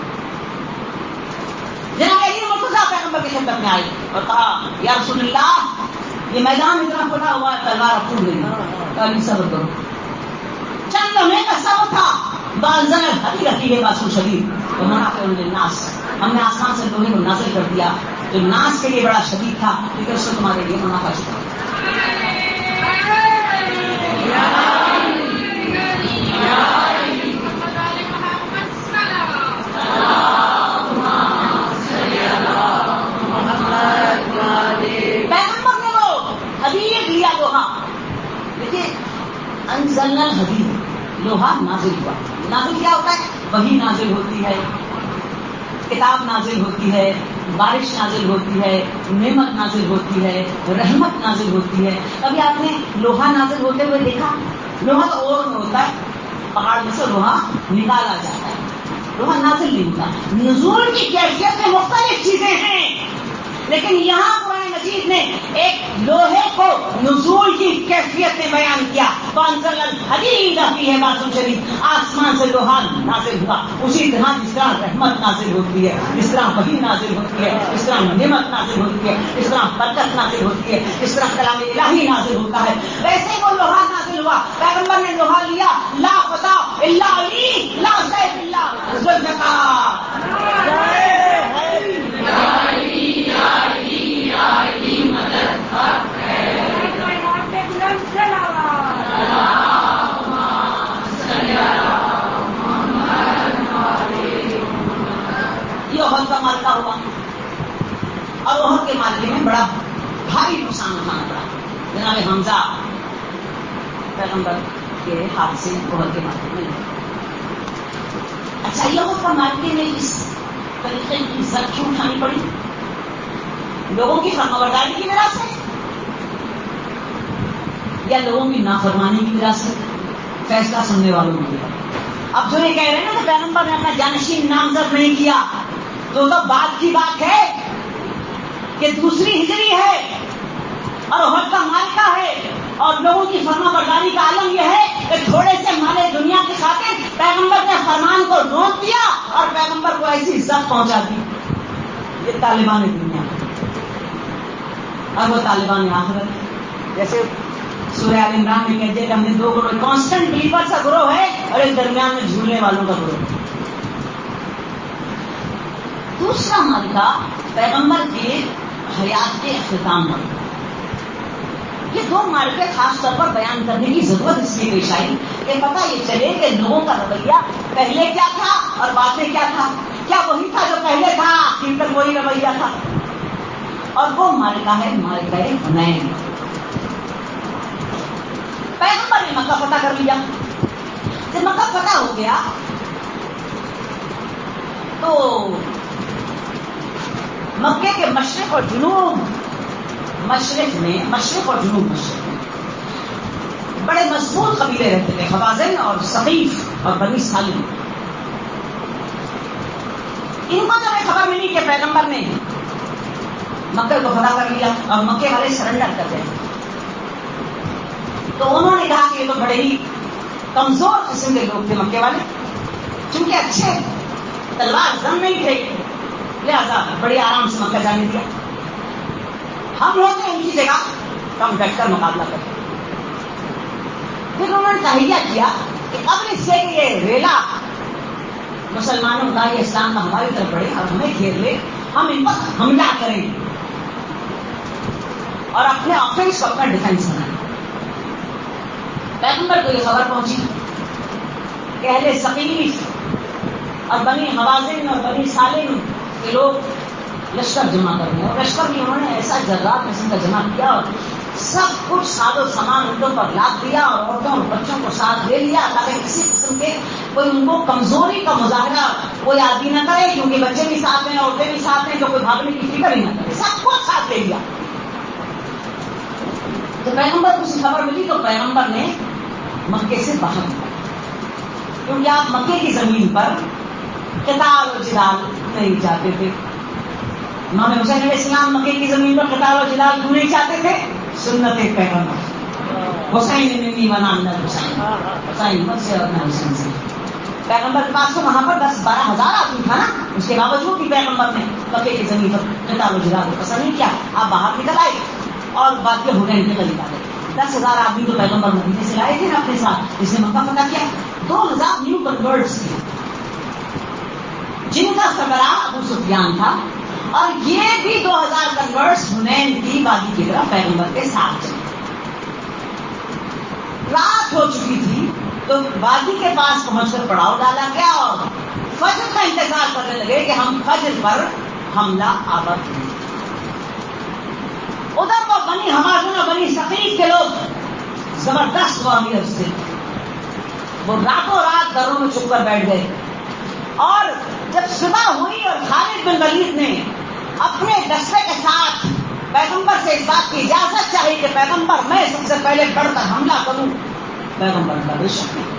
جناب علی مرتضیٰ پیغمبر کی خدمت میں آئی اور کہا یا رسول اللہ، یہ میدان اتنا کھلا ہوا ہے، تلوار اب ٹوٹ گئی. علی صبر کرو. چند لمحے کا صبر تھا. بانزل ہتی رکھی ہے باسو شدید اور منافع الناس، ہم نے آسمان سے لوہے کو نازل کر دیا جو ناس کے لیے بڑا شدید تھا، لیکن اس سے تمہارے لیے منافع چھپا. پیغمبر نے وہ حدید لیا لوہا. دیکھیے انزلنا الحدید، لوہا نازل ہوا. نازل کیا ہوتا ہے؟ وحی نازل ہوتی ہے، کتاب نازل ہوتی ہے، بارش نازل ہوتی ہے، نعمت نازل ہوتی ہے، رحمت نازل ہوتی ہے. کبھی آپ نے لوہا نازل ہوتے ہوئے دیکھا؟ لوہا تو اور میں ہوتا ہے، پہاڑ میں سے لوہا نکالا جاتا ہے، لوہا نازل نہیں ہوتا. نزول کی کیفیت میں مختلف چیزیں ہیں، لیکن یہاں قرآن مجید نے ایک لوہے کو نزول کی کیفیت میں بیان کیا. وانزل الحدید فیہ باس شدید، آسمان سے لوہا نازل ہوا. اسی طرح جس طرح رحمت نازل ہوتی ہے، جس طرح وحی نازل ہوتی ہے، جس طرح نعمت نازل ہوتی ہے، جس طرح برکت نازل ہوتی ہے، جس طرح کلام الہی نازل ہوتا ہے، ویسے وہ لوہا نازل ہوا. پیغمبر نے لوہا لیا. لا فتح الا علی، لا سیف الا ذوالفقار. یہ عہد کا معاملہ ہوا اور عہد کے معاملے میں بڑا بھاری نقصان اٹھانا پڑا. جناب حمزہ پیغمبر کے ہاتھ سے عہد کے معاملے میں. اچھا، یہ عہد کا معاملے میں اس طریقے کی عزت کیوں اٹھانی پڑی؟ لوگوں کی فرمانبرداری کی وجہ سے یا لوگوں کی نافرمانی کی وجہ سے؟ فیصلہ سننے والوں کی. اب جو یہ کہہ رہے ہیں نا کہ پیغمبر نے اپنا جانشین نامزد نہیں کیا، تو تو بات کی بات ہے کہ دوسری ہجری ہے، اور احد کا معرکہ ہے، اور لوگوں کی فرما برداری کا عالم یہ ہے کہ تھوڑے سے مال دنیا کی خاطر پیغمبر نے فرمان کو روک دیا اور پیغمبر کو ایسی عزت پہنچا دی. یہ طالبان دنیا اور وہ طالبان آخرت. جیسے سورہ آل عمران میں کہتے ہیں کہ ہم نے دو گروہ، کانسٹنٹ بلیورز کا گروہ ہے اور ایک درمیان میں جھولنے والوں کا گروہ. دوسرا معرکہ پیغمبر کے حیات کے اختتام پر. یہ دو معرکے خاص طور پر بیان کرنے کی ضرورت اس لیے پیش آئی کہ پتہ یہ چلے کہ لوگوں کا رویہ پہلے کیا تھا اور بعد میں کیا تھا. کیا وہی تھا جو پہلے تھا، آخر تک وہی رویہ تھا. اور وہ معرکہ ہے معرکہ حنین. پیغمبر نے مکہ فتح کر لیا. جب مکہ فتح ہو گیا تو مکے کے مشرق اور جنوب مشرق میں مشرق اور جنوب مشرق میں بڑے مضبوط قبیلے رہتے تھے، خوازن اور ثقیف اور بنی سالم. ان کو جب خبر ملی کہ پیغمبر نے مکے کو فتح کر لیا اور مکے والے سرنڈر کر گئے، تو انہوں نے کہا کہ یہ تو بڑے ہی کمزور قسم کے لوگ تھے مکے والے، چونکہ اچھے تلوار زن نہیں تھے، لہذا بڑے آرام سے مکہ جانے دیا. ہم لوگ نے ان کی جگہ کم ڈٹ کر مقابلہ کرتے. پھر انہوں نے تہیہ کیا کہ اب اس سے کہ یہ ریلا مسلمانوں کا یہ اسلام کا ہماری طرف بڑھے اور ہمیں گھیر لے، ہم ان پر حملہ کریں اور اپنے آفینس کو اپنا ڈیفینس بنائیں. پیغمبر کو یہ خبر پہنچی کہ اہل ثقیف اور بنی حوازن اور بنی سالم کے لوگ لشکر جمع کر دیا، اور لشکر بھی انہوں نے ایسا جذبات قسم کا جمع کیا اور سب کچھ ساز و سامان ان پر لاد دیا اور عورتوں اور بچوں کو ساتھ لے لیا تاکہ کسی قسم کے کوئی ان کو کمزوری کا مظاہرہ کوئی آدمی نہ کرے، کیونکہ بچے بھی ساتھ ہیں، عورتیں بھی ساتھ ہیں، تو کوئی بھاگنے کی فکر ہی نہ کرے، سب کچھ ساتھ لے لیا. تو پیغمبر کو اس خبر ملی تو پیغمبر نے مکے سے باہر نکلا، کیونکہ آپ مکے کی زمین پر قتال و جدال نہیں چاہتے تھے. امام حسین علیہ السلام مکے کی زمین پر قتال و جدال کیوں نہیں چاہتے تھے؟ سنت پیغمبر حسین منی و نام حسین، حسین مت سے اور حسین سے. پیغمبر کے پاس تو وہاں پر دس بارہ ہزار آدمی تھا نا، اس کے باوجود بھی پیغمبر نے مکے کی زمین پر قتال و جدال کو پسند نہیں کیا. آپ باہر نکل آئے اور بات کے حنین کے قریب آ گئے. دس ہزار آدمی تو پیغمبر مدینے سے لائے تھے نا اپنے ساتھ، جس نے مکہ فتح کیا. دو ہزار نیو کنورٹس تھے جن کا سربراہ ابو سفیان تھا، اور یہ بھی دو ہزار کنورٹس حنین کی وادی کی طرف پیغمبر کے ساتھ چلے. رات ہو چکی تھی تو وادی کے پاس پہنچ کر پڑاؤ ڈالا گیا اور فجر کا انتظار کرنے لگے کہ ہم فجر پر حملہ آور کریں. ادھر وہ بنی حوازن اور بنی ثقیف کے لوگ زبردست واریئرز تھے، وہ راتوں رات گھروں میں چھپ کر بیٹھ گئے. اور جب صبح ہوئی اور خالد بن ولید نے اپنے دستے کے ساتھ پیغمبر سے اس بات کی اجازت چاہی کہ پیغمبر میں سب سے پہلے بڑھ کر حملہ کروں، پیغمبر کا بے شک نہیں.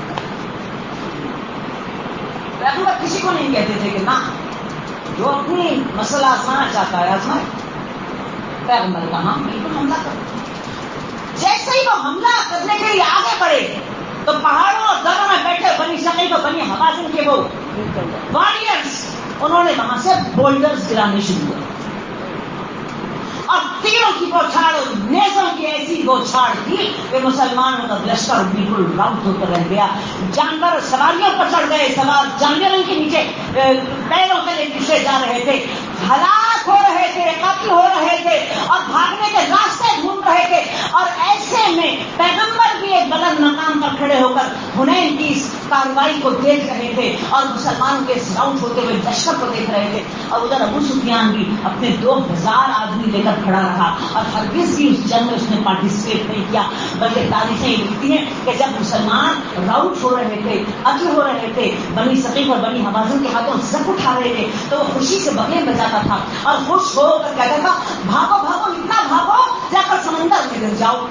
پیغمبر کسی کو نہیں کہتے تھے کہ نہ، جو اپنی مسئلہ آزمانا چاہتا ہے آزمائے. پیغمبر کا ہاں بالکل حملہ کرو. جیسے ہی وہ حملہ کرنے کے لیے آگے بڑھے تو پہاڑوں اور دروں میں بیٹھے بنی ثقیف اور بنی حوازن کے وہ واریئرز انہوں نے وہاں سے بولڈرز گرانے شروع کر اور تیروں کی بوچھاڑ اور نیزوں کی ایسی بوچھاڑ کی کہ مسلمانوں کا لشکر بالکل راؤٹ ہو کر رہ گیا. جانور سواریوں پر چڑھ گئے، سوار جانوروں کے نیچے پیروں سے پیچھے جا رہے تھے، ہلاک ہو رہے تھے، قتل ہو رہے تھے اور بھاگنے کے راستے ڈھونڈ رہے تھے. اور ایسے میں پیغمبر بھی ایک بلند مقام پر کھڑے ہو کر حنین کی اس کارروائی کو دیکھ رہے تھے اور مسلمانوں کے راؤٹ ہوتے ہوئے لشکر کو دیکھ رہے تھے. اور ادھر ابو سفیان بھی اپنے دو ہزار آدمی لے کر کھڑا رہا اور ہرگز بھی اس جنگ میں اس نے پارٹیسپیٹ نہیں کیا. بلکہ تاریخیں یہ لکھتی ہیں کہ جب مسلمان راؤٹ ہو رہے تھے، قتل ہو رہے تھے، بنی ثقیف اور بنی حوازن کے ہاتھوں زخم اٹھا رہے تھے تو وہ خوشی سے بغیر بجاتا تھا اور خوش ہو کر کہتا تھا بھاگو بھاگو اتنا بھاگو جا کر سمندر میں گر جاؤ.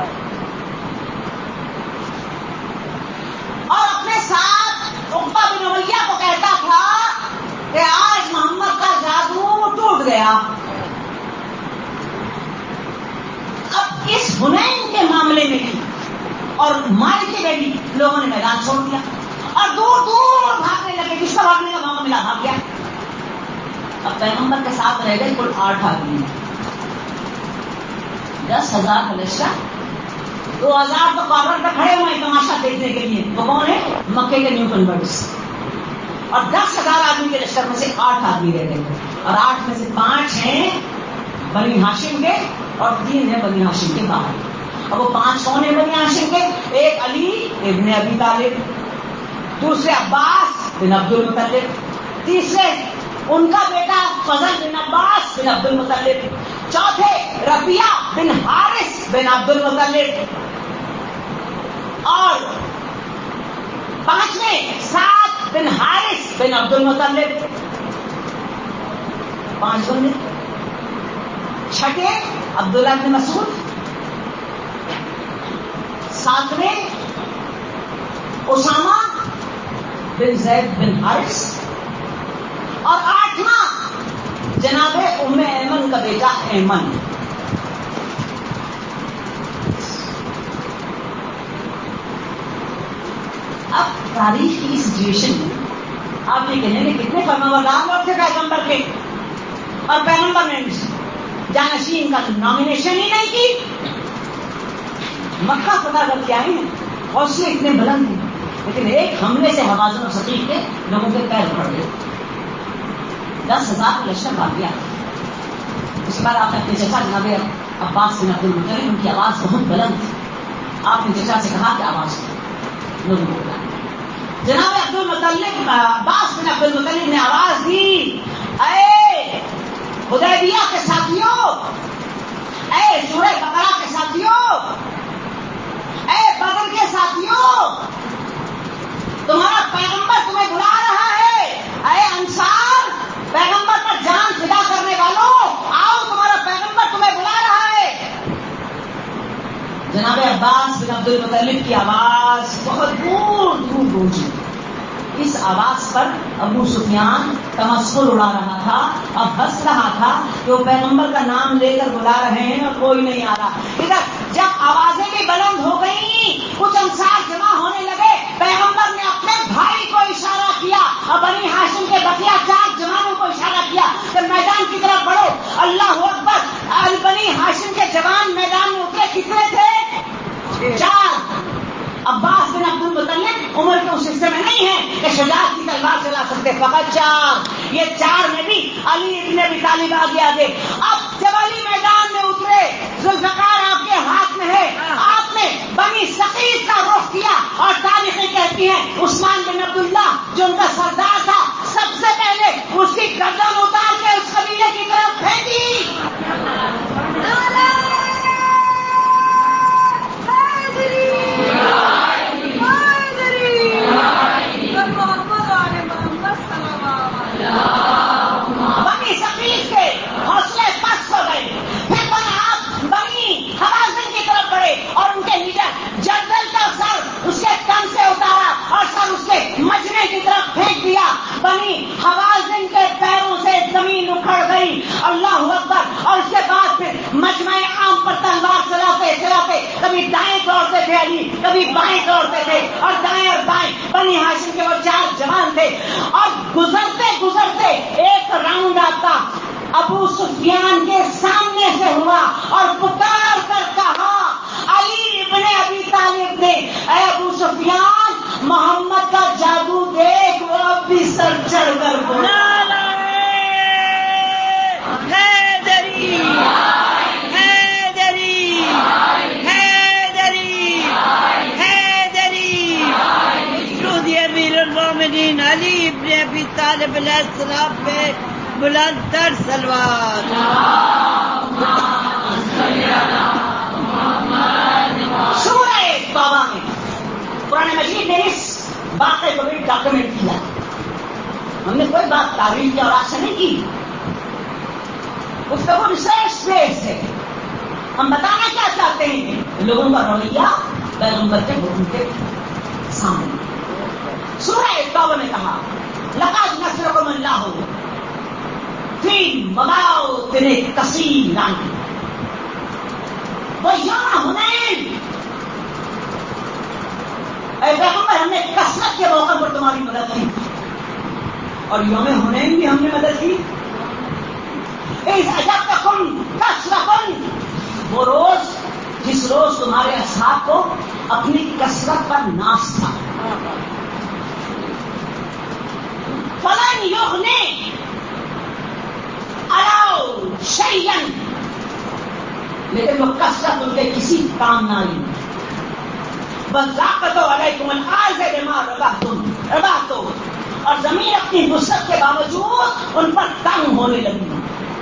اور اپنے ساتھ عقبہ بن امیہ کو کہتا تھا کہ آج محمد کا جادو ٹوٹ گیا. اب حنین کے معاملے میں بھی اور مارکے میں بھی لوگوں نے میدان چھوڑ دیا اور دور دور بھاگنے لگے. جس کا بھاگنے کا موقع ملا بھاگ گیا. اب پیغمبر کے ساتھ رہ گئے کل آٹھ آدمی. دس ہزار کا لشکر, دو ہزار تو کارنر پہ کھڑے ہوئے تماشا دیکھنے کے لیے. وہ کون ہے؟ مکے کے نیو کنورٹس. اور دس ہزار آدمی کے لشکر میں سے آٹھ آدمی رہ گئے اور آٹھ میں سے پانچ ہیں بنی ہاشم کے اور تین ہیں بنی ہاشم کے باہر. اب وہ پانچ کون ہیں بنی ہاشم کے؟ ایک علی ابن ابی طالب, دوسرے عباس بن عبد المطلب, تیسرے ان کا بیٹا فضل بن عباس بن عبد المطلب, چوتھے ربیعہ بن حارث بن عبد المطلب, اور پانچویں سعد بن حارث بن عبد المطلب. پانچ بندے. چھٹے عبداللہ بن مسعود, ساتویں اسامہ بن زید بن حارث, اور آٹھواں جناب ام ایمن کا بیٹا ایمن. اب تاریخ کی سچویشن میں آپ یہ کہیں گے کتنے فرمانبردار لوگ تھے پیغمبر کے, اور پیغمبر نے جانشین کا نامینیشن ہی نہیں کی. مکہ فتح کر کے آئے ہیں, حوصلے اتنے بلند ہیں, لیکن ایک حملے سے حوازن اور ثقیف کے لوگوں کے پیر پڑ گئے. دس ہزار کا لشکر بھاگ گیا. اس کے بعد آپ نے اپنے چچا جناب عباس بن عبد المطلب, ان کی آواز بہت بلند تھی. آپ نے چچا سے کہا کہ آواز لوگوں کو بلا. جناب عبد المطلب عباس بن عبد المطلب نے آواز دی, اے حدیبیہ کے ساتھیوں, اے سورہ بقرہ کے ساتھیوں, اے بدر کے ساتھیوں, تمہارا پیغمبر تمہیں بلا رہا ہے. اے انصار, پیغمبر پر جان فدا کرنے والوں, آؤ تمہارا پیغمبر تمہیں بلا رہا ہے. جناب عباس بن عبد المطلب کی آواز بہت دور دور گونجی. اس آواز پر ابو سفیان تمسخر اڑا رہا تھا, اب ہنس رہا تھا کہ وہ پیغمبر کا نام لے کر بلا رہے ہیں اور کوئی نہیں آ رہا. ادھر جب آوازیں بھی بلند ہو گئیں, کچھ انصار جمع ہونے لگے, پیغمبر نے اپنے بھائی کو اشارہ کیا اور بنی ہاشم کے بقیہ چار جوانوں کو اشارہ کیا کہ میدان کی طرف بڑھو. اللہ اکبر. بنی ہاشم کے جوان میدان میں اترے. کتنے تھے؟ چار. عباس بن عبد المطلب عمر کے اس حصے میں نہیں ہے کہ شجاعت کی تلوار چلا سکتے, فقط چار. یہ چار میں بھی علی ابن ابی طالب آگے آگے. اب جب علی میدان میں اترے, ذوالفقار آپ کے ہاتھ میں ہے, آپ نے بنی ثقیف کا رخ کیا اور تاریخیں کہتی ہیں عثمان بن عبداللہ جو ان کا سردار تھا, سب سے پہلے اس کی گردن اتار کے اس قبیلے کی طرف پھینکی. بنی ثقیف کے حوصلے پست ہو گئے. پھر آپ بنی حوازن کی طرف بڑھے اور ان کے لیڈر جردل کا سر اس کے تن سے اتارا اور سر اس کے مجمع کی طرف پھینک دیا. بنی حوازن کے پیروں سے زمین اکھڑ گئی. اللہ اکبر. اور اس کے بعد پھر مجمع عام پر تلوار چلاتے چلاتے کبھی دائیں دوڑتے تھے علی, کبھی بائیں دوڑتے تھے, اور دائیں اور بائیں بنی ہاشم کے وہ چار جوان تھے. اور گزرتے گزرتے ایک راؤنڈ آتا ابو سفیان کے سامنے سے ہوا اور پکار کر کہا, علی ابن ابی طالب نے, اے ابو سفیان, محمد کا جادو دیکھ, وہ اب بھی سر چڑھ کر بولا. حیدری حیدری حیدری حیدری. سعودی امیر المومنین علی ابن ابی طالب علیہ السلام پہ بلند تر سلوات. سورہ توبہ میں قرآن مجید نے اس واقعے کو بھی ڈاکومنٹ کیا. ہم نے کوئی بات تعریف کی اور آج سے نہیں کی, اس کا وہ ریسرچ بیس ہے. ہم بتانا کیا چاہتے ہیں, لوگوں کا رویہ پیغمبر کے حکم کے سامنے. سورہ توبہ میں کہا, لقد نصرکم اللہ فی مواطن کثیرۃ ویوم اور یوم حنین بھی ہم نے مدد کی. اجبتکم کثرۃ، وہ روز جس روز تمہارے اصحاب کو اپنی کثرت پر ناز تھا. فلن یغنی علی شیئا، لیکن وہ کثرت ان کے کسی کام نہ آئی. وَضَاقَتْ عَلَيْكُمُ الْأَرْضُ بِمَا رَحُبَتْ رَحُبَتْ، اور زمین اپنی وسعت کے باوجود ان پر تنگ ہونے لگی.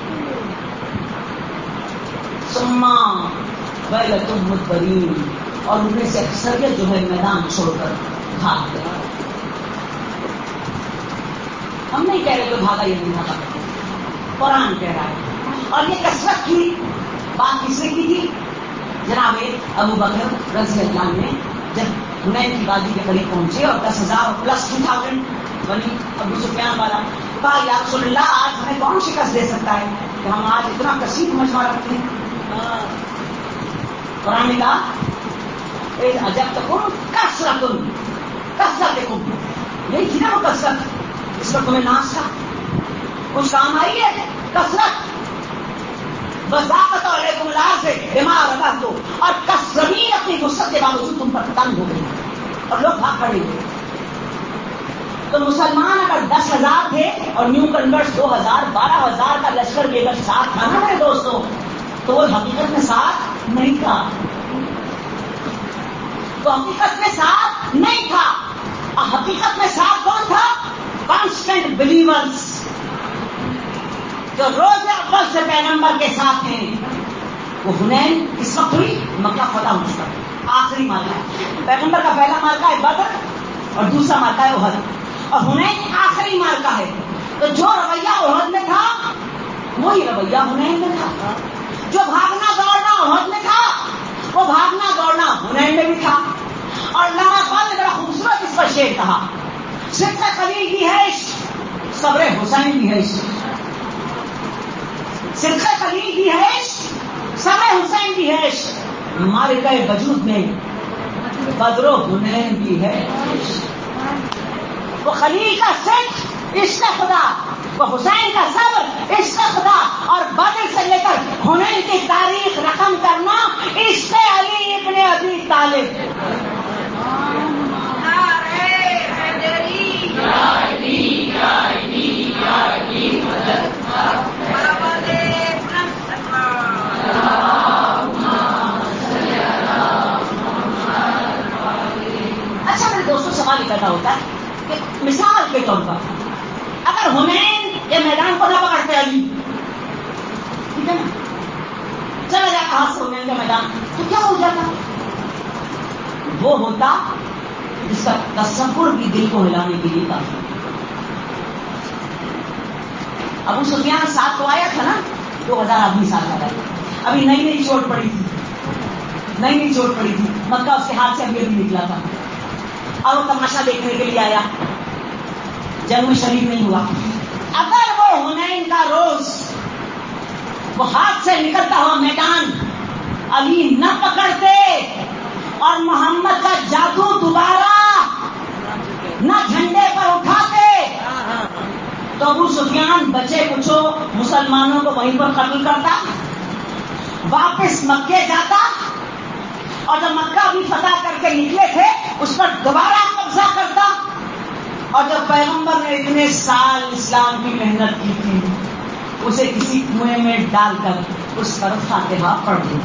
ثم وَيْلَتُمْ مُدْبَرِينَ، اور ان میں سے اکثریت جو ہے میدان چھوڑ کر بھاگ گئے. ہم نہیں کہہ رہے کہ بھاگا یہ نہیں بھاگا، قرآن کہہ رہا ہے. اور یہ کثرت کی بات کس نے کی تھی؟ جناب ابو بکر رضی اللہ عنہ نے جب حنین کی وادی کے قریب پہنچے اور دس ہزار پلس ٹو تھاؤزینڈ بنی ابو سفیان والا، کہا یا رسول اللہ آج ہمیں کون شکست دے سکتا ہے کہ ہم آج اتنا کثیر مجمع رکھتے ہیں. قرآن نے کہا عجب تکم کثرت کثرت تکم، یہی تھی نا وہ کثرت، اس پر تمہیں ناز تھا، کچھ کام آئی ہے کثرت. وَضَاقَتْ عَلَيْكُمُ الْأَرْضُ بِمَا رَحُبَتْ، اور زمین اپنی وسعت کے باوجود تم پر تنگ ہو گئی اور لوگ بھاگ پڑے گئے. تو مسلمان اگر دس ہزار تھے اور نیو کنورٹس دو ہزار بارہ ہزار کا لشکر لے کر ساتھ تھا نا میرے دوستوں، تو وہ حقیقت میں ساتھ نہیں تھا. تو حقیقت میں ساتھ نہیں تھا. اور حقیقت میں ساتھ کون تھا؟ کانسٹنٹ بلیورز جو روز اول سے پیغمبر کے ساتھ ہیں. وہ حنین اس وقت ہوئی، مکہ فتح ہو چکا، آخری مارکا ہے. پیغمبر کا پہلا مارکا ہے بدر اور دوسرا مارکا ہے احد، اور حنین آخری مارکا ہے. تو جو رویہ احد میں تھا وہی رویہ حنین میں تھا. جو بھاگنا دوڑنا احد میں تھا وہ بھاگنا دوڑنا حنین میں بھی تھا. اور اللہ اقبال نے بڑا خوبصورت اس پر شعر کہا، صدق خلیل بھی ہے عشق، صبر حسین بھی ہے عشق. صدق خلیل بھی ہے عشق، صبر حسین بھی ہے عشق، مالکہ وجود میں بدر و حنین بھی ہے عشق. وہ خلیل کا صدق عشق خدا، وہ حسین کا صبر عشق خدا، اور بدر سے لے کر حنین کی تاریخ رقم کرنا عشق علی ابن ابی طالب. اچھا میرے دوستوں سوال یہ پیدا ہوتا ہے کہ مثال کے طور پر اگر حنین کے میدان کو نہ پکڑتے علی، ٹھیک ہے نا، چلا جاتا ہاتھ سے حنین کا میدان، تو کیا ہو جاتا؟ وہ ہوتا جس کا تصور بھی دل کو ہلانے کے لیے کافی. ابو سفیان ساتھ تو آیا تھا نا، دو ہزار آدمی ساتھ آیا تھا، ابھی نئی نئی چوٹ پڑی تھی، نئی نئی چوٹ پڑی تھی، مکہ اس کے ہاتھ سے ابھی ابھی نکلا تھا، اور وہ تماشا دیکھنے کے لیے آیا، جنگ میں شریک نہیں ہوا. اگر وہ حنین کا روز وہ ہاتھ سے نکلتا ہوا میدان علی نہ پکڑتے اور محمد کا جادو دوبارہ نہ جھنڈے پر اٹھاتے، تو ابو سفیان بچے کچھو مسلمانوں کو وہیں پر قتل کرتا، واپس مکے جاتا، اور جب مکہ بھی فتح کر کے نکلے تھے اس پر دوبارہ قبضہ کرتا. اور جب پیغمبر نے اتنے سال اسلام کی محنت کی تھی اسے کسی کنویں میں ڈال کر اس پر فاتحہ پڑھ دی.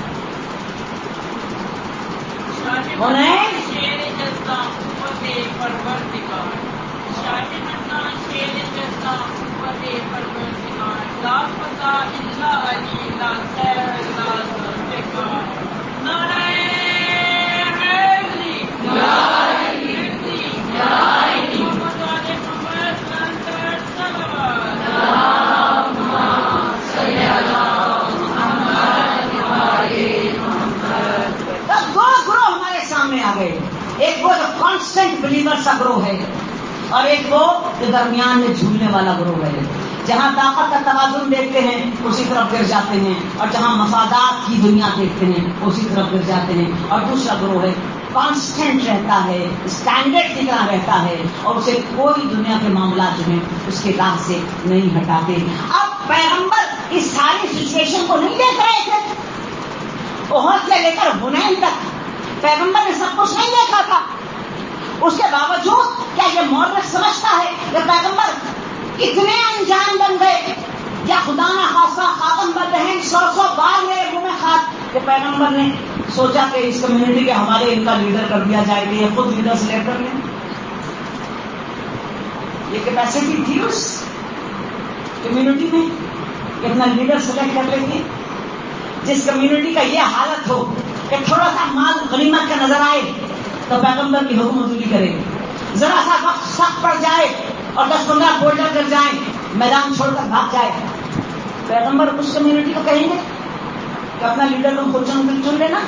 ایک وہ جو کانسٹنٹ بلیورز کا گروہ ہے، اور ایک وہ جو درمیان میں جھولنے والا گروہ ہے. جہاں طاقت کا توازن دیکھتے ہیں اسی طرف گر جاتے ہیں، اور جہاں مفادات کی دنیا دیکھتے ہیں اسی طرف گر جاتے ہیں. اور دوسرا گروہ ہے کانسٹنٹ رہتا ہے، اسٹینڈرڈ کی طرح رہتا ہے، اور اسے کوئی دنیا کے معاملات جو ہیں اس کے راہ سے نہیں ہٹاتے۔ اب پیغمبر اس ساری سچویشن کو نہیں دیکھ رہے تھے، احد سے لے کر حنین تک پیغمبر نے سب کچھ نہیں دیکھا تھا۔ اس کے باوجود کیا یہ مورخ سمجھتا ہے کہ پیغمبر اتنے انجان بن گئے، یا خدا نہ خاصہ خاتم بہن سو سو بار میرے منہ میں خات کہ پیغمبر نے سوچا کہ اس کمیونٹی کے حوالے ان کا لیڈر کر دیا جائے کہ یہ خود لیڈر سلیکٹ کر لیں؟ یہ کیپیسٹی تھی اس کمیونٹی میں کہ اپنا لیڈر سلیکٹ کر لیں گے؟ جس کمیونٹی کا یہ حالت ہو کہ تھوڑا سا مال غنیمت کا نظر آئے تو پیغمبر کی حکم عدولی کرے، ذرا سا وقت سخت پڑ جائے اور دس پندرہ بولڈر کر جائیں، میدان چھوڑ کر بھاگ جائے، پیغمبر اس کمیونٹی کو کہیں گے کہ اپنا لیڈر تم خود چن چن لینا؟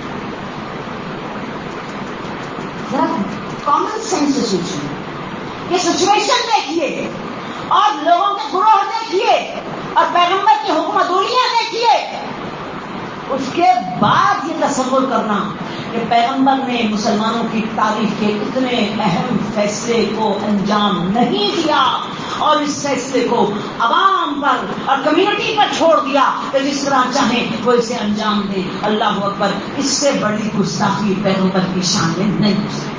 کامن سینس سچویشن، یہ سچویشن دیکھیے اور لوگوں کے گروہ دیکھیے اور پیغمبر کی حکم عدولیاں دیکھیے، اس کے بعد یہ تصور کرنا کہ پیغمبر نے مسلمانوں کی تاریخ کے اتنے اہم فیصلے کو انجام نہیں دیا اور اس فیصلے کو عوام پر اور کمیونٹی پر چھوڑ دیا کہ جس طرح چاہیں وہ اسے انجام دیں۔ اللہ اکبر، اس سے بڑی گستاخی پیغمبر کی شان میں نہیں ہو سکتی،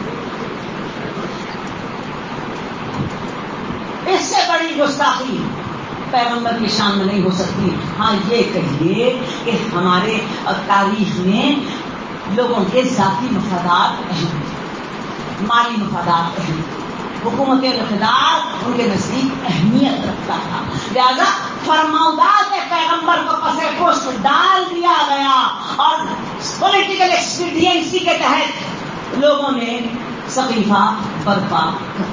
اس سے بڑی گستاخی پیغمبر کی شان میں نہیں ہو سکتی۔ ہاں یہ کہیے کہ ہمارے تاریخ میں لوگوں کے ذاتی مفادات اہم ہیں، مالی مفادات اہم ہیں، حکومت اقتدار ان کے نزدیک اہمیت رکھتا تھا، لہذا فرمودات پیغمبر کو پس پشت ڈال دیا گیا اور پولیٹیکل ایکسپیڈینسی کے تحت لوگوں نے سقیفہ برپا کر۔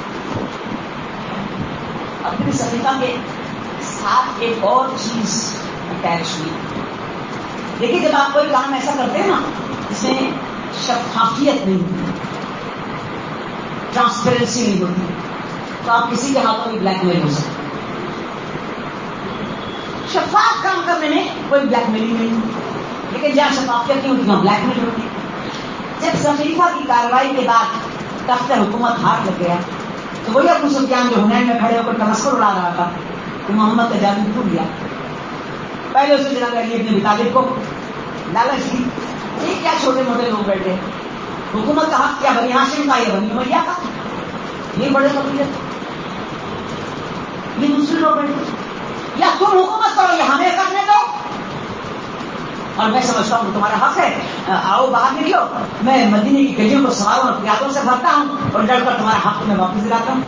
اب پھر سقیفہ کے ساتھ ایک اور چیز اٹیچ ہوئی۔ دیکھیے جب آپ کوئی کام ایسا کرتے ہیں نا جس میں شفافیت نہیں ہوتی، ٹرانسپیرنسی نہیں ہوتی، تو آپ کسی کے ہاتھوں میں بلیک میل ہو سکتے ہیں۔ شفاف کام کرنے میں کوئی بلیک میل نہیں ہوتی، لیکن جہاں شفافیت نہیں ہوتی وہاں بلیک میل ہوتی۔ جب سقیفہ کی کارروائی کے بعد تخت حکومت ہاتھ لگ گیا تو وہی ابو سفیان جو حنین میں کھڑے ہو کر تمسخر اڑا رہا تھا کہ محمد کا جادو ٹوٹ گیا، پہلے اسے جناب علی ابن ابی طالب کو لالچ دی، یہ کیا چھوٹے موٹے لوگ بیٹھے، حکومت کا حق کیا بنی ہاشم کا یا بنی امیہ کا، یہ بڑے قبیلت، یہ دوسرے لوگ بیٹھے، یا تم حکومت کرو یا ہمیں کرنے دو، اور میں سمجھتا ہوں تمہارا حق ہے، آؤ باہر نکلو، میں مدینے کی گلیوں کو سواروں اور پیادوں سے بھرتا ہوں اور ڈر کر تمہارا حق میں واپس دلاتا ہوں۔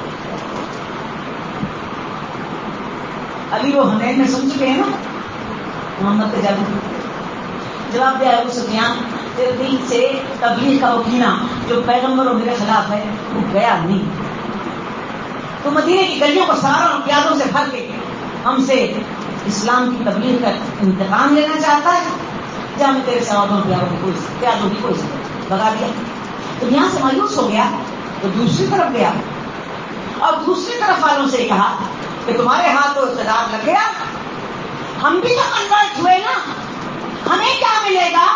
علی وہ حنین میں سن چکے ہیں نا محمد کا جادو، جواب دیا ابو سفیان تیرے دل سے تبلیغ کا وہ کینہ جو پیغمبر اور میرے خلاف ہے وہ گیا نہیں، تو مدینے کی گلیوں کو سواروں اور پیادوں سے بھر کے ہم سے اسلام کی تبلیغ کا انتقام لینا چاہتا ہے، جہاں میں تیرے سواروں پیادوں کی کوئی پیادوں کی کوئی ضرورت بتا دیا۔ تو یہاں سے مایوس ہو گیا تو دوسری طرف گیا اور دوسری طرف والوں سے کہا کہ تمہارے ہاتھ تو اقتدار لگ گیا، ہم بھی تو کنورٹ ہوئے نا، ہمیں کیا ملے گا؟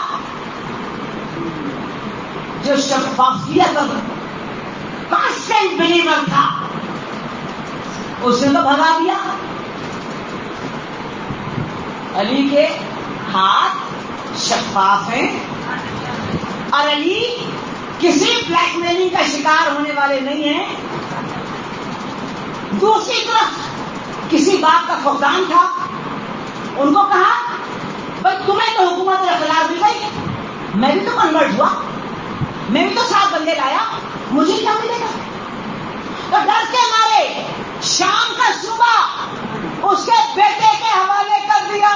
جو شفافیت اور کانسٹنٹ بلیور تھا اس نے تو بھگا دیا۔ علی کے ہاتھ شفاف ہیں اور علی کسی بلیک میلنگ کا شکار ہونے والے نہیں ہیں۔ دوسری طرف کسی بات کا فقدان تھا، ان کو کہا بھائی تمہیں تو حکومت کے خلاف مل گئی، میں بھی تو کنورٹ ہوا، میں بھی تو سات بندے لایا، مجھے کیا ملے گا؟ تو ڈر کے مارے شام کا صوبہ اس کے بیٹے کے حوالے کر دیا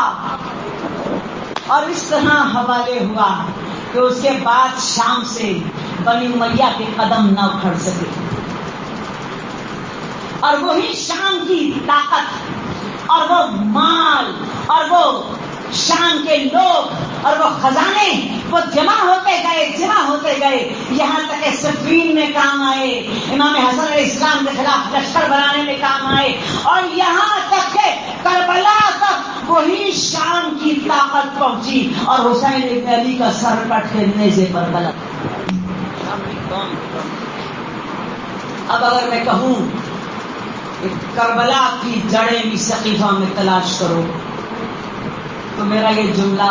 اور اس طرح حوالے ہوا کہ اس کے بعد شام سے بنی امیہ کے قدم نہ اکھڑ سکے، اور وہی شام کی طاقت اور وہ مال اور وہ شام کے لوگ اور وہ خزانے وہ جمع ہوتے گئے جمع ہوتے گئے یہاں تک کہ صفین میں کام آئے، امام حسن علیہ السلام کے خلاف لشکر بنانے میں کام آئے، اور یہاں تک کہ کربلا تک وہی شام کی طاقت پہنچی اور حسین ابن علی کا سر کٹ کے نیزے پر غلط. اب اگر میں کہوں کہ کربلا کی جڑیں بھی سقیفہ میں تلاش کرو تو میرا یہ جملہ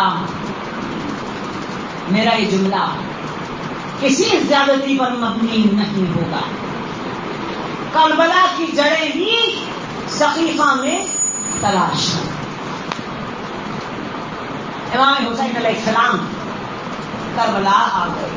میرا یہ جملہ کسی زیادتی پر مبنی نہیں ہوگا. کربلا کی جڑیں بھی سقیفہ میں تلاش. امام حسین علیہ السلام کربلا آ گئے.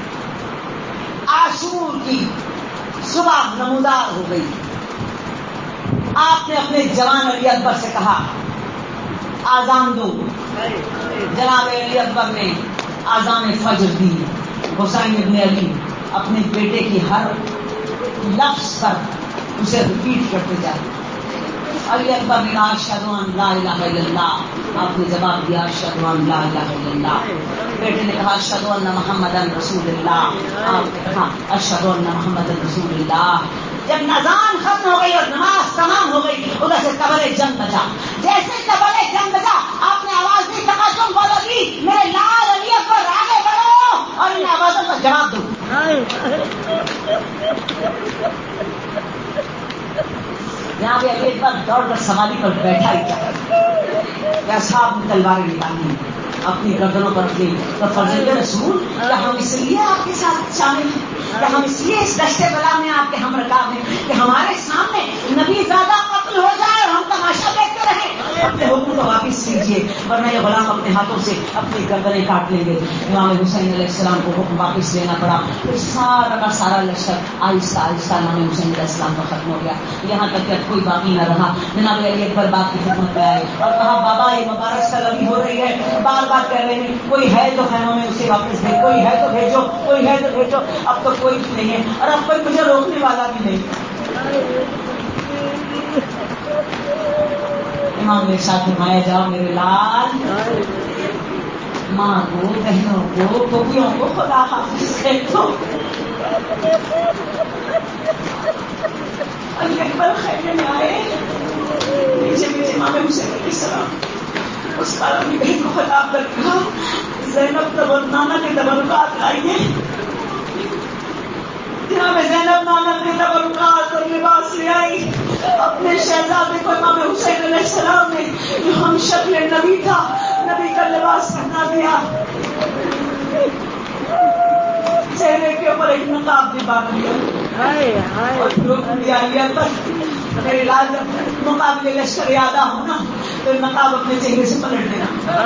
عاشور کی صبح نمودار ہو گئی. آپ نے اپنے جوان علی اکبر سے کہا آذان دو. جناب علی اکبر نے آذان فجر دی. حسین ابن علی اپنے بیٹے کی ہر لفظ پر اسے ریپیٹ کرتے جاتے. علی اکبر نے کہا اشہد ان لا الہ الا اللہ. آپ نے جواب دیا اشہد ان لا الہ الا اللہ. بیٹے نے کہا اشہد ان محمد رسول اللہ. آپ نے کہا اشہد ان محمد رسول اللہ. جب نذان ختم ہو گئی اور نماز تمام ہو گئی ادھر سے قبر جنگ بجا. جیسے قبر جنگ بجا آپ نے آواز دی تقدم بولو دی میرے لال علی اکبر آگے بڑھو اور ان آوازوں کا جواب دو. یہاں پہ ایک بار دوڑ کر سواری پر بیٹھا ہی کیا صاحب نے تلواریں نکالی اپنی گردنوں پر اپنی تو فرزند رسول کیا ہم اس لیے آپ کے ساتھ شامل ہیں کیا ہم اس لیے اس دشتے بلا میں آپ کے ہم رکاب ہیں کہ ہمارے سامنے نبی زیادہ قتل ہو جائے اور ہم تماشا دیکھتے رہیں. اپنے حکم کو واپس کیجیے ورنہ یہ غلام اپنے ہاتھوں سے اپنی گردنیں کاٹ لیں گے. امام حسین علیہ السلام کو حکم واپس لینا پڑا. پھر سارا کا سارا لشکر آہستہ آہستہ امام حسین علیہ السلام کا ختم ہو گیا. یہاں تک کہ کوئی باقی نہ رہا. جناب علی اکبر باپ کی خدمت میں آئے اور کہا بابا یہ مبارک سلمی ہو رہی ہے. بار بار کہہ رہے ہیں کوئی ہے تو خیموں میں اسے واپس دے. کوئی ہے تو بھیجو کوئی ہے تو بھیجو. اب تو کوئی بھی نہیں ہے اور اب کوئی مجھے روکنے والا بھی نہیں. امام نے ساتھ فرمایا جاؤ میرے لال ماں کو بہنوں کو پھوپھیوں کو خدا حافظ کہہ دو. علی اکبر خیمے میں آئے نیچے نیچے امام حسین علیہ السلام اس پر اپنی بہن کو خطاب کر کہا زینب تبر نانا کے تبرکات لائیے. جناب زینب نانا کے تبرکات اور لباس لے آئی. اپنے شہزادے کو امام حسین علیہ السلام نے جو ہم شکل نبی تھا نبی کا لباس پہنا دیا. چہرے کے اوپر ایک نقاب بھی باندھ دیا اور حکم دیا علی اکبر میرے لال جب مقابلے لشکر یادہ ہونا تو نقاب اپنے چہرے سے پلٹ دینا.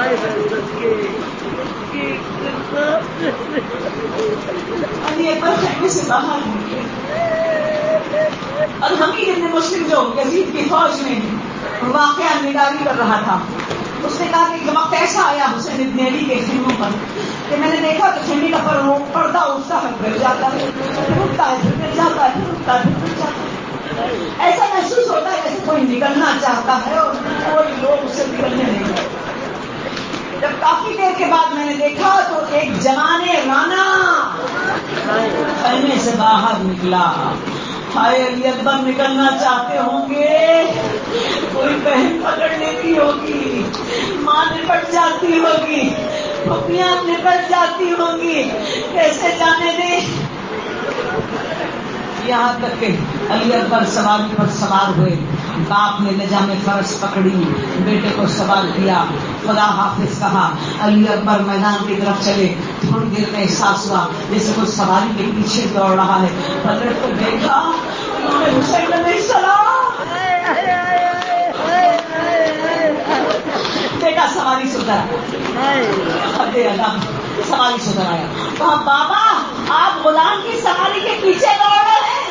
علی اکبر خیمے سے باہر نکلے اور حمید ابن مسلم جو یزید کی فوج میں واقعہ نگاری کر رہا تھا اس نے کہا کہ وقت ایسا آیا حسین ابن علی کے خیموں پر کہ میں نے دیکھا کہ خیمے کا پردہ اٹھتا ہے گر جاتا ہے اٹھتا ہے پھر گر جاتا ہے پھر اٹھتا ہے پھر گر جاتا ہے. ایسا محسوس ہوتا ہے جیسے کوئی نکلنا چاہتا ہے اور کوئی لوگ اسے نکلنے نہیں دیتے. جب کافی دیر کے بعد میں نے دیکھا تو ایک جوان رانا خیمے سے باہر نکلا. ہائے علی اکبر نکلنا چاہتے ہوں گے کوئی بہن پکڑ لیتی ہوگی ماں نپٹ جاتی ہوگی پھپھیاں نپٹ جاتی ہوں گی کیسے جانے دیں. یہاں تک کہ علی اکبر سواری پر سوار ہوئے. باپ نے لجام فرس پکڑی بیٹے کو سوار کیا خدا حافظ کہا. علی اکبر میدان کی طرف چلے. تھوڑی دیر میں احساس ہوا جیسے کوئی سواری کے پیچھے دوڑ رہا ہے. پلٹ کر دیکھا امام حسین علیہ السلام بیٹا سواری سے اتر آیا. سواری سے اتر آیا کہا بابا آپ غلام کی سواری کے پیچھے دوڑ رہے ہیں.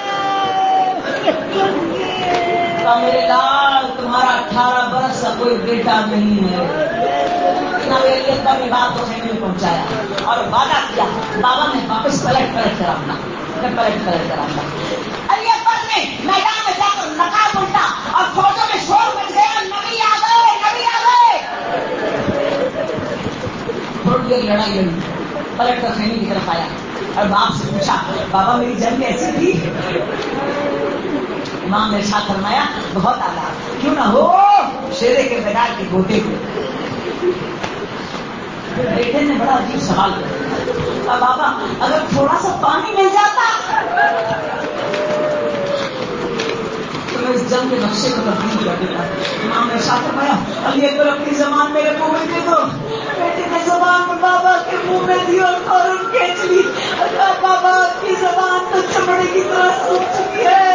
میرے لال تمہارا اٹھارہ برس کا کوئی بیٹا نہیں ہے. علی اکبر نے بات کو خیمے میں پہنچایا اور وعدہ کیا بابا میں واپس پلٹ پلٹ کر آؤں گا میں پلٹ پلٹ کر آؤں گا. علی اکبر نے میدان میں جا کر نقاب الٹا اور فوجوں میں شور مچ گیا نبی آ گئے نبی آ گئے. تھوڑی دیر لڑائی لڑی پلٹ کر خیمے کی طرف آیا اور باپ سے پوچھا بابا میری جنگ کیسی تھی. امام نے ارشاد فرمایا بہت اعلیٰ. کیوں نہ ہو شیرے کے بدار کے گوتے ہوئے بیٹے نے بڑا عجیب سوال کیا، بابا اگر تھوڑا سا پانی مل جاتا تو میں اس جنگ کے نقشے کو تبدیل کر دیتا۔ امام نے شاہ فرمایا علی اکبر اپنی زبان میرے منہ میں دے دو۔ بیٹے نے زبان بابا کے منہ میں دی اور فوراً کھینچ لی۔ بابا کی زبان تو چمڑے کی طرح سوکھ چکی ہے۔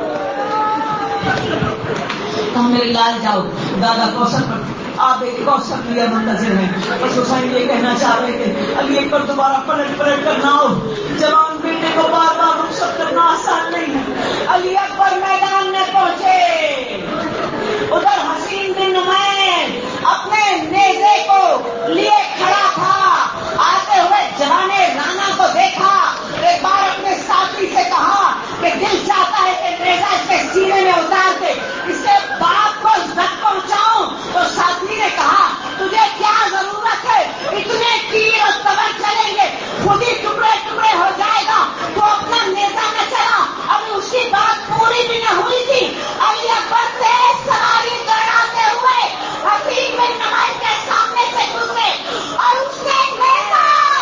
تم میرے لال جاؤ، دادا کوثر پر آپ ایک کوثر لیا منتظر ہیں۔ بس حسین یہ کہنا چاہ رہے تھے علی اکبر دوبارہ پلٹ پلٹ کر نہ ہو، جوان بیٹے کو بار بار رخصت کرنا آسان نہیں ہے۔ علی اکبر میدان میں پہنچے، ادھر حسین بن نمیر اپنے نیزے کو لیے کھڑا تھا، آتے ہوئے جوان رانا کو دیکھا، ایک بار اپنے ساتھی سے کہا کہ دل چاہتا ہے کہ نیزہ اس کے سینے میں اتار دے، اس کے باپ کو عزت پہنچاؤں۔ تو ساتھی نے کہا تجھے کیا ضرورت ہے، اتنے تیر اور تبر چلیں گے خود ہی ٹکڑے ٹکڑے ہو جائے گا، تو اپنا نیزہ نہ چلا۔ ابھی اس کی بات پوری بھی نہ ہوئی تھی، علی اکبر تیز سواری دوڑاتے ہوئے حسین بن نمیر کے سامنے سے گزرے اور اس نے نیزہ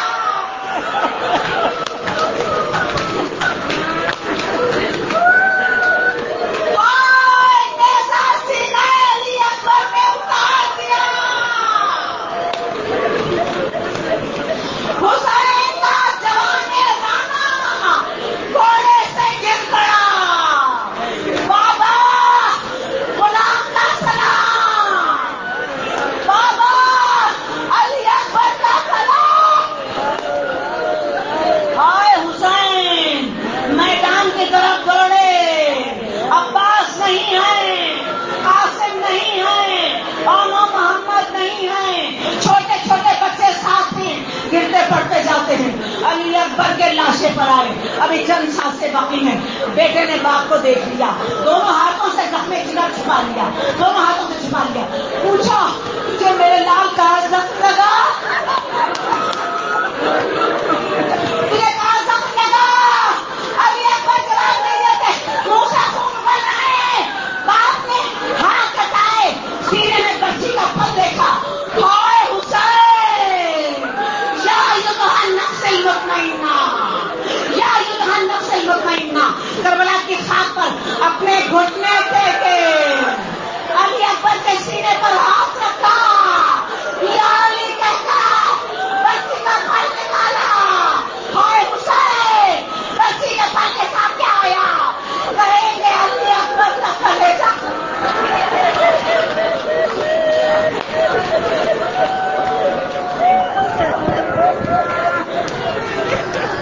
حسین کا جوان رانا گھوڑے سے گر پڑا۔ بابا غلام کا سلام، بابا علی اکبر کا سلام۔ ہائے حسین میدان کی طرف دوڑے، عباس نہیں ہے، قاسم نہیں ہے، بانو محمد نہیں ہے، چھوٹے چھوٹے بچے ساتھ ہیں، گرتے پڑتے جاتے ہیں۔ علی اکبر کے لاشے پر آئے، ابھی چند سانسیں باقی ہیں۔ بیٹے نے باپ کو دیکھ لیا، دونوں ہاتھوں سے زخمی جگر چھپا لیا، دونوں ہاتھوں سے چھپا لیا، پوچھا تجھے میرے لال کا زخم لگا؟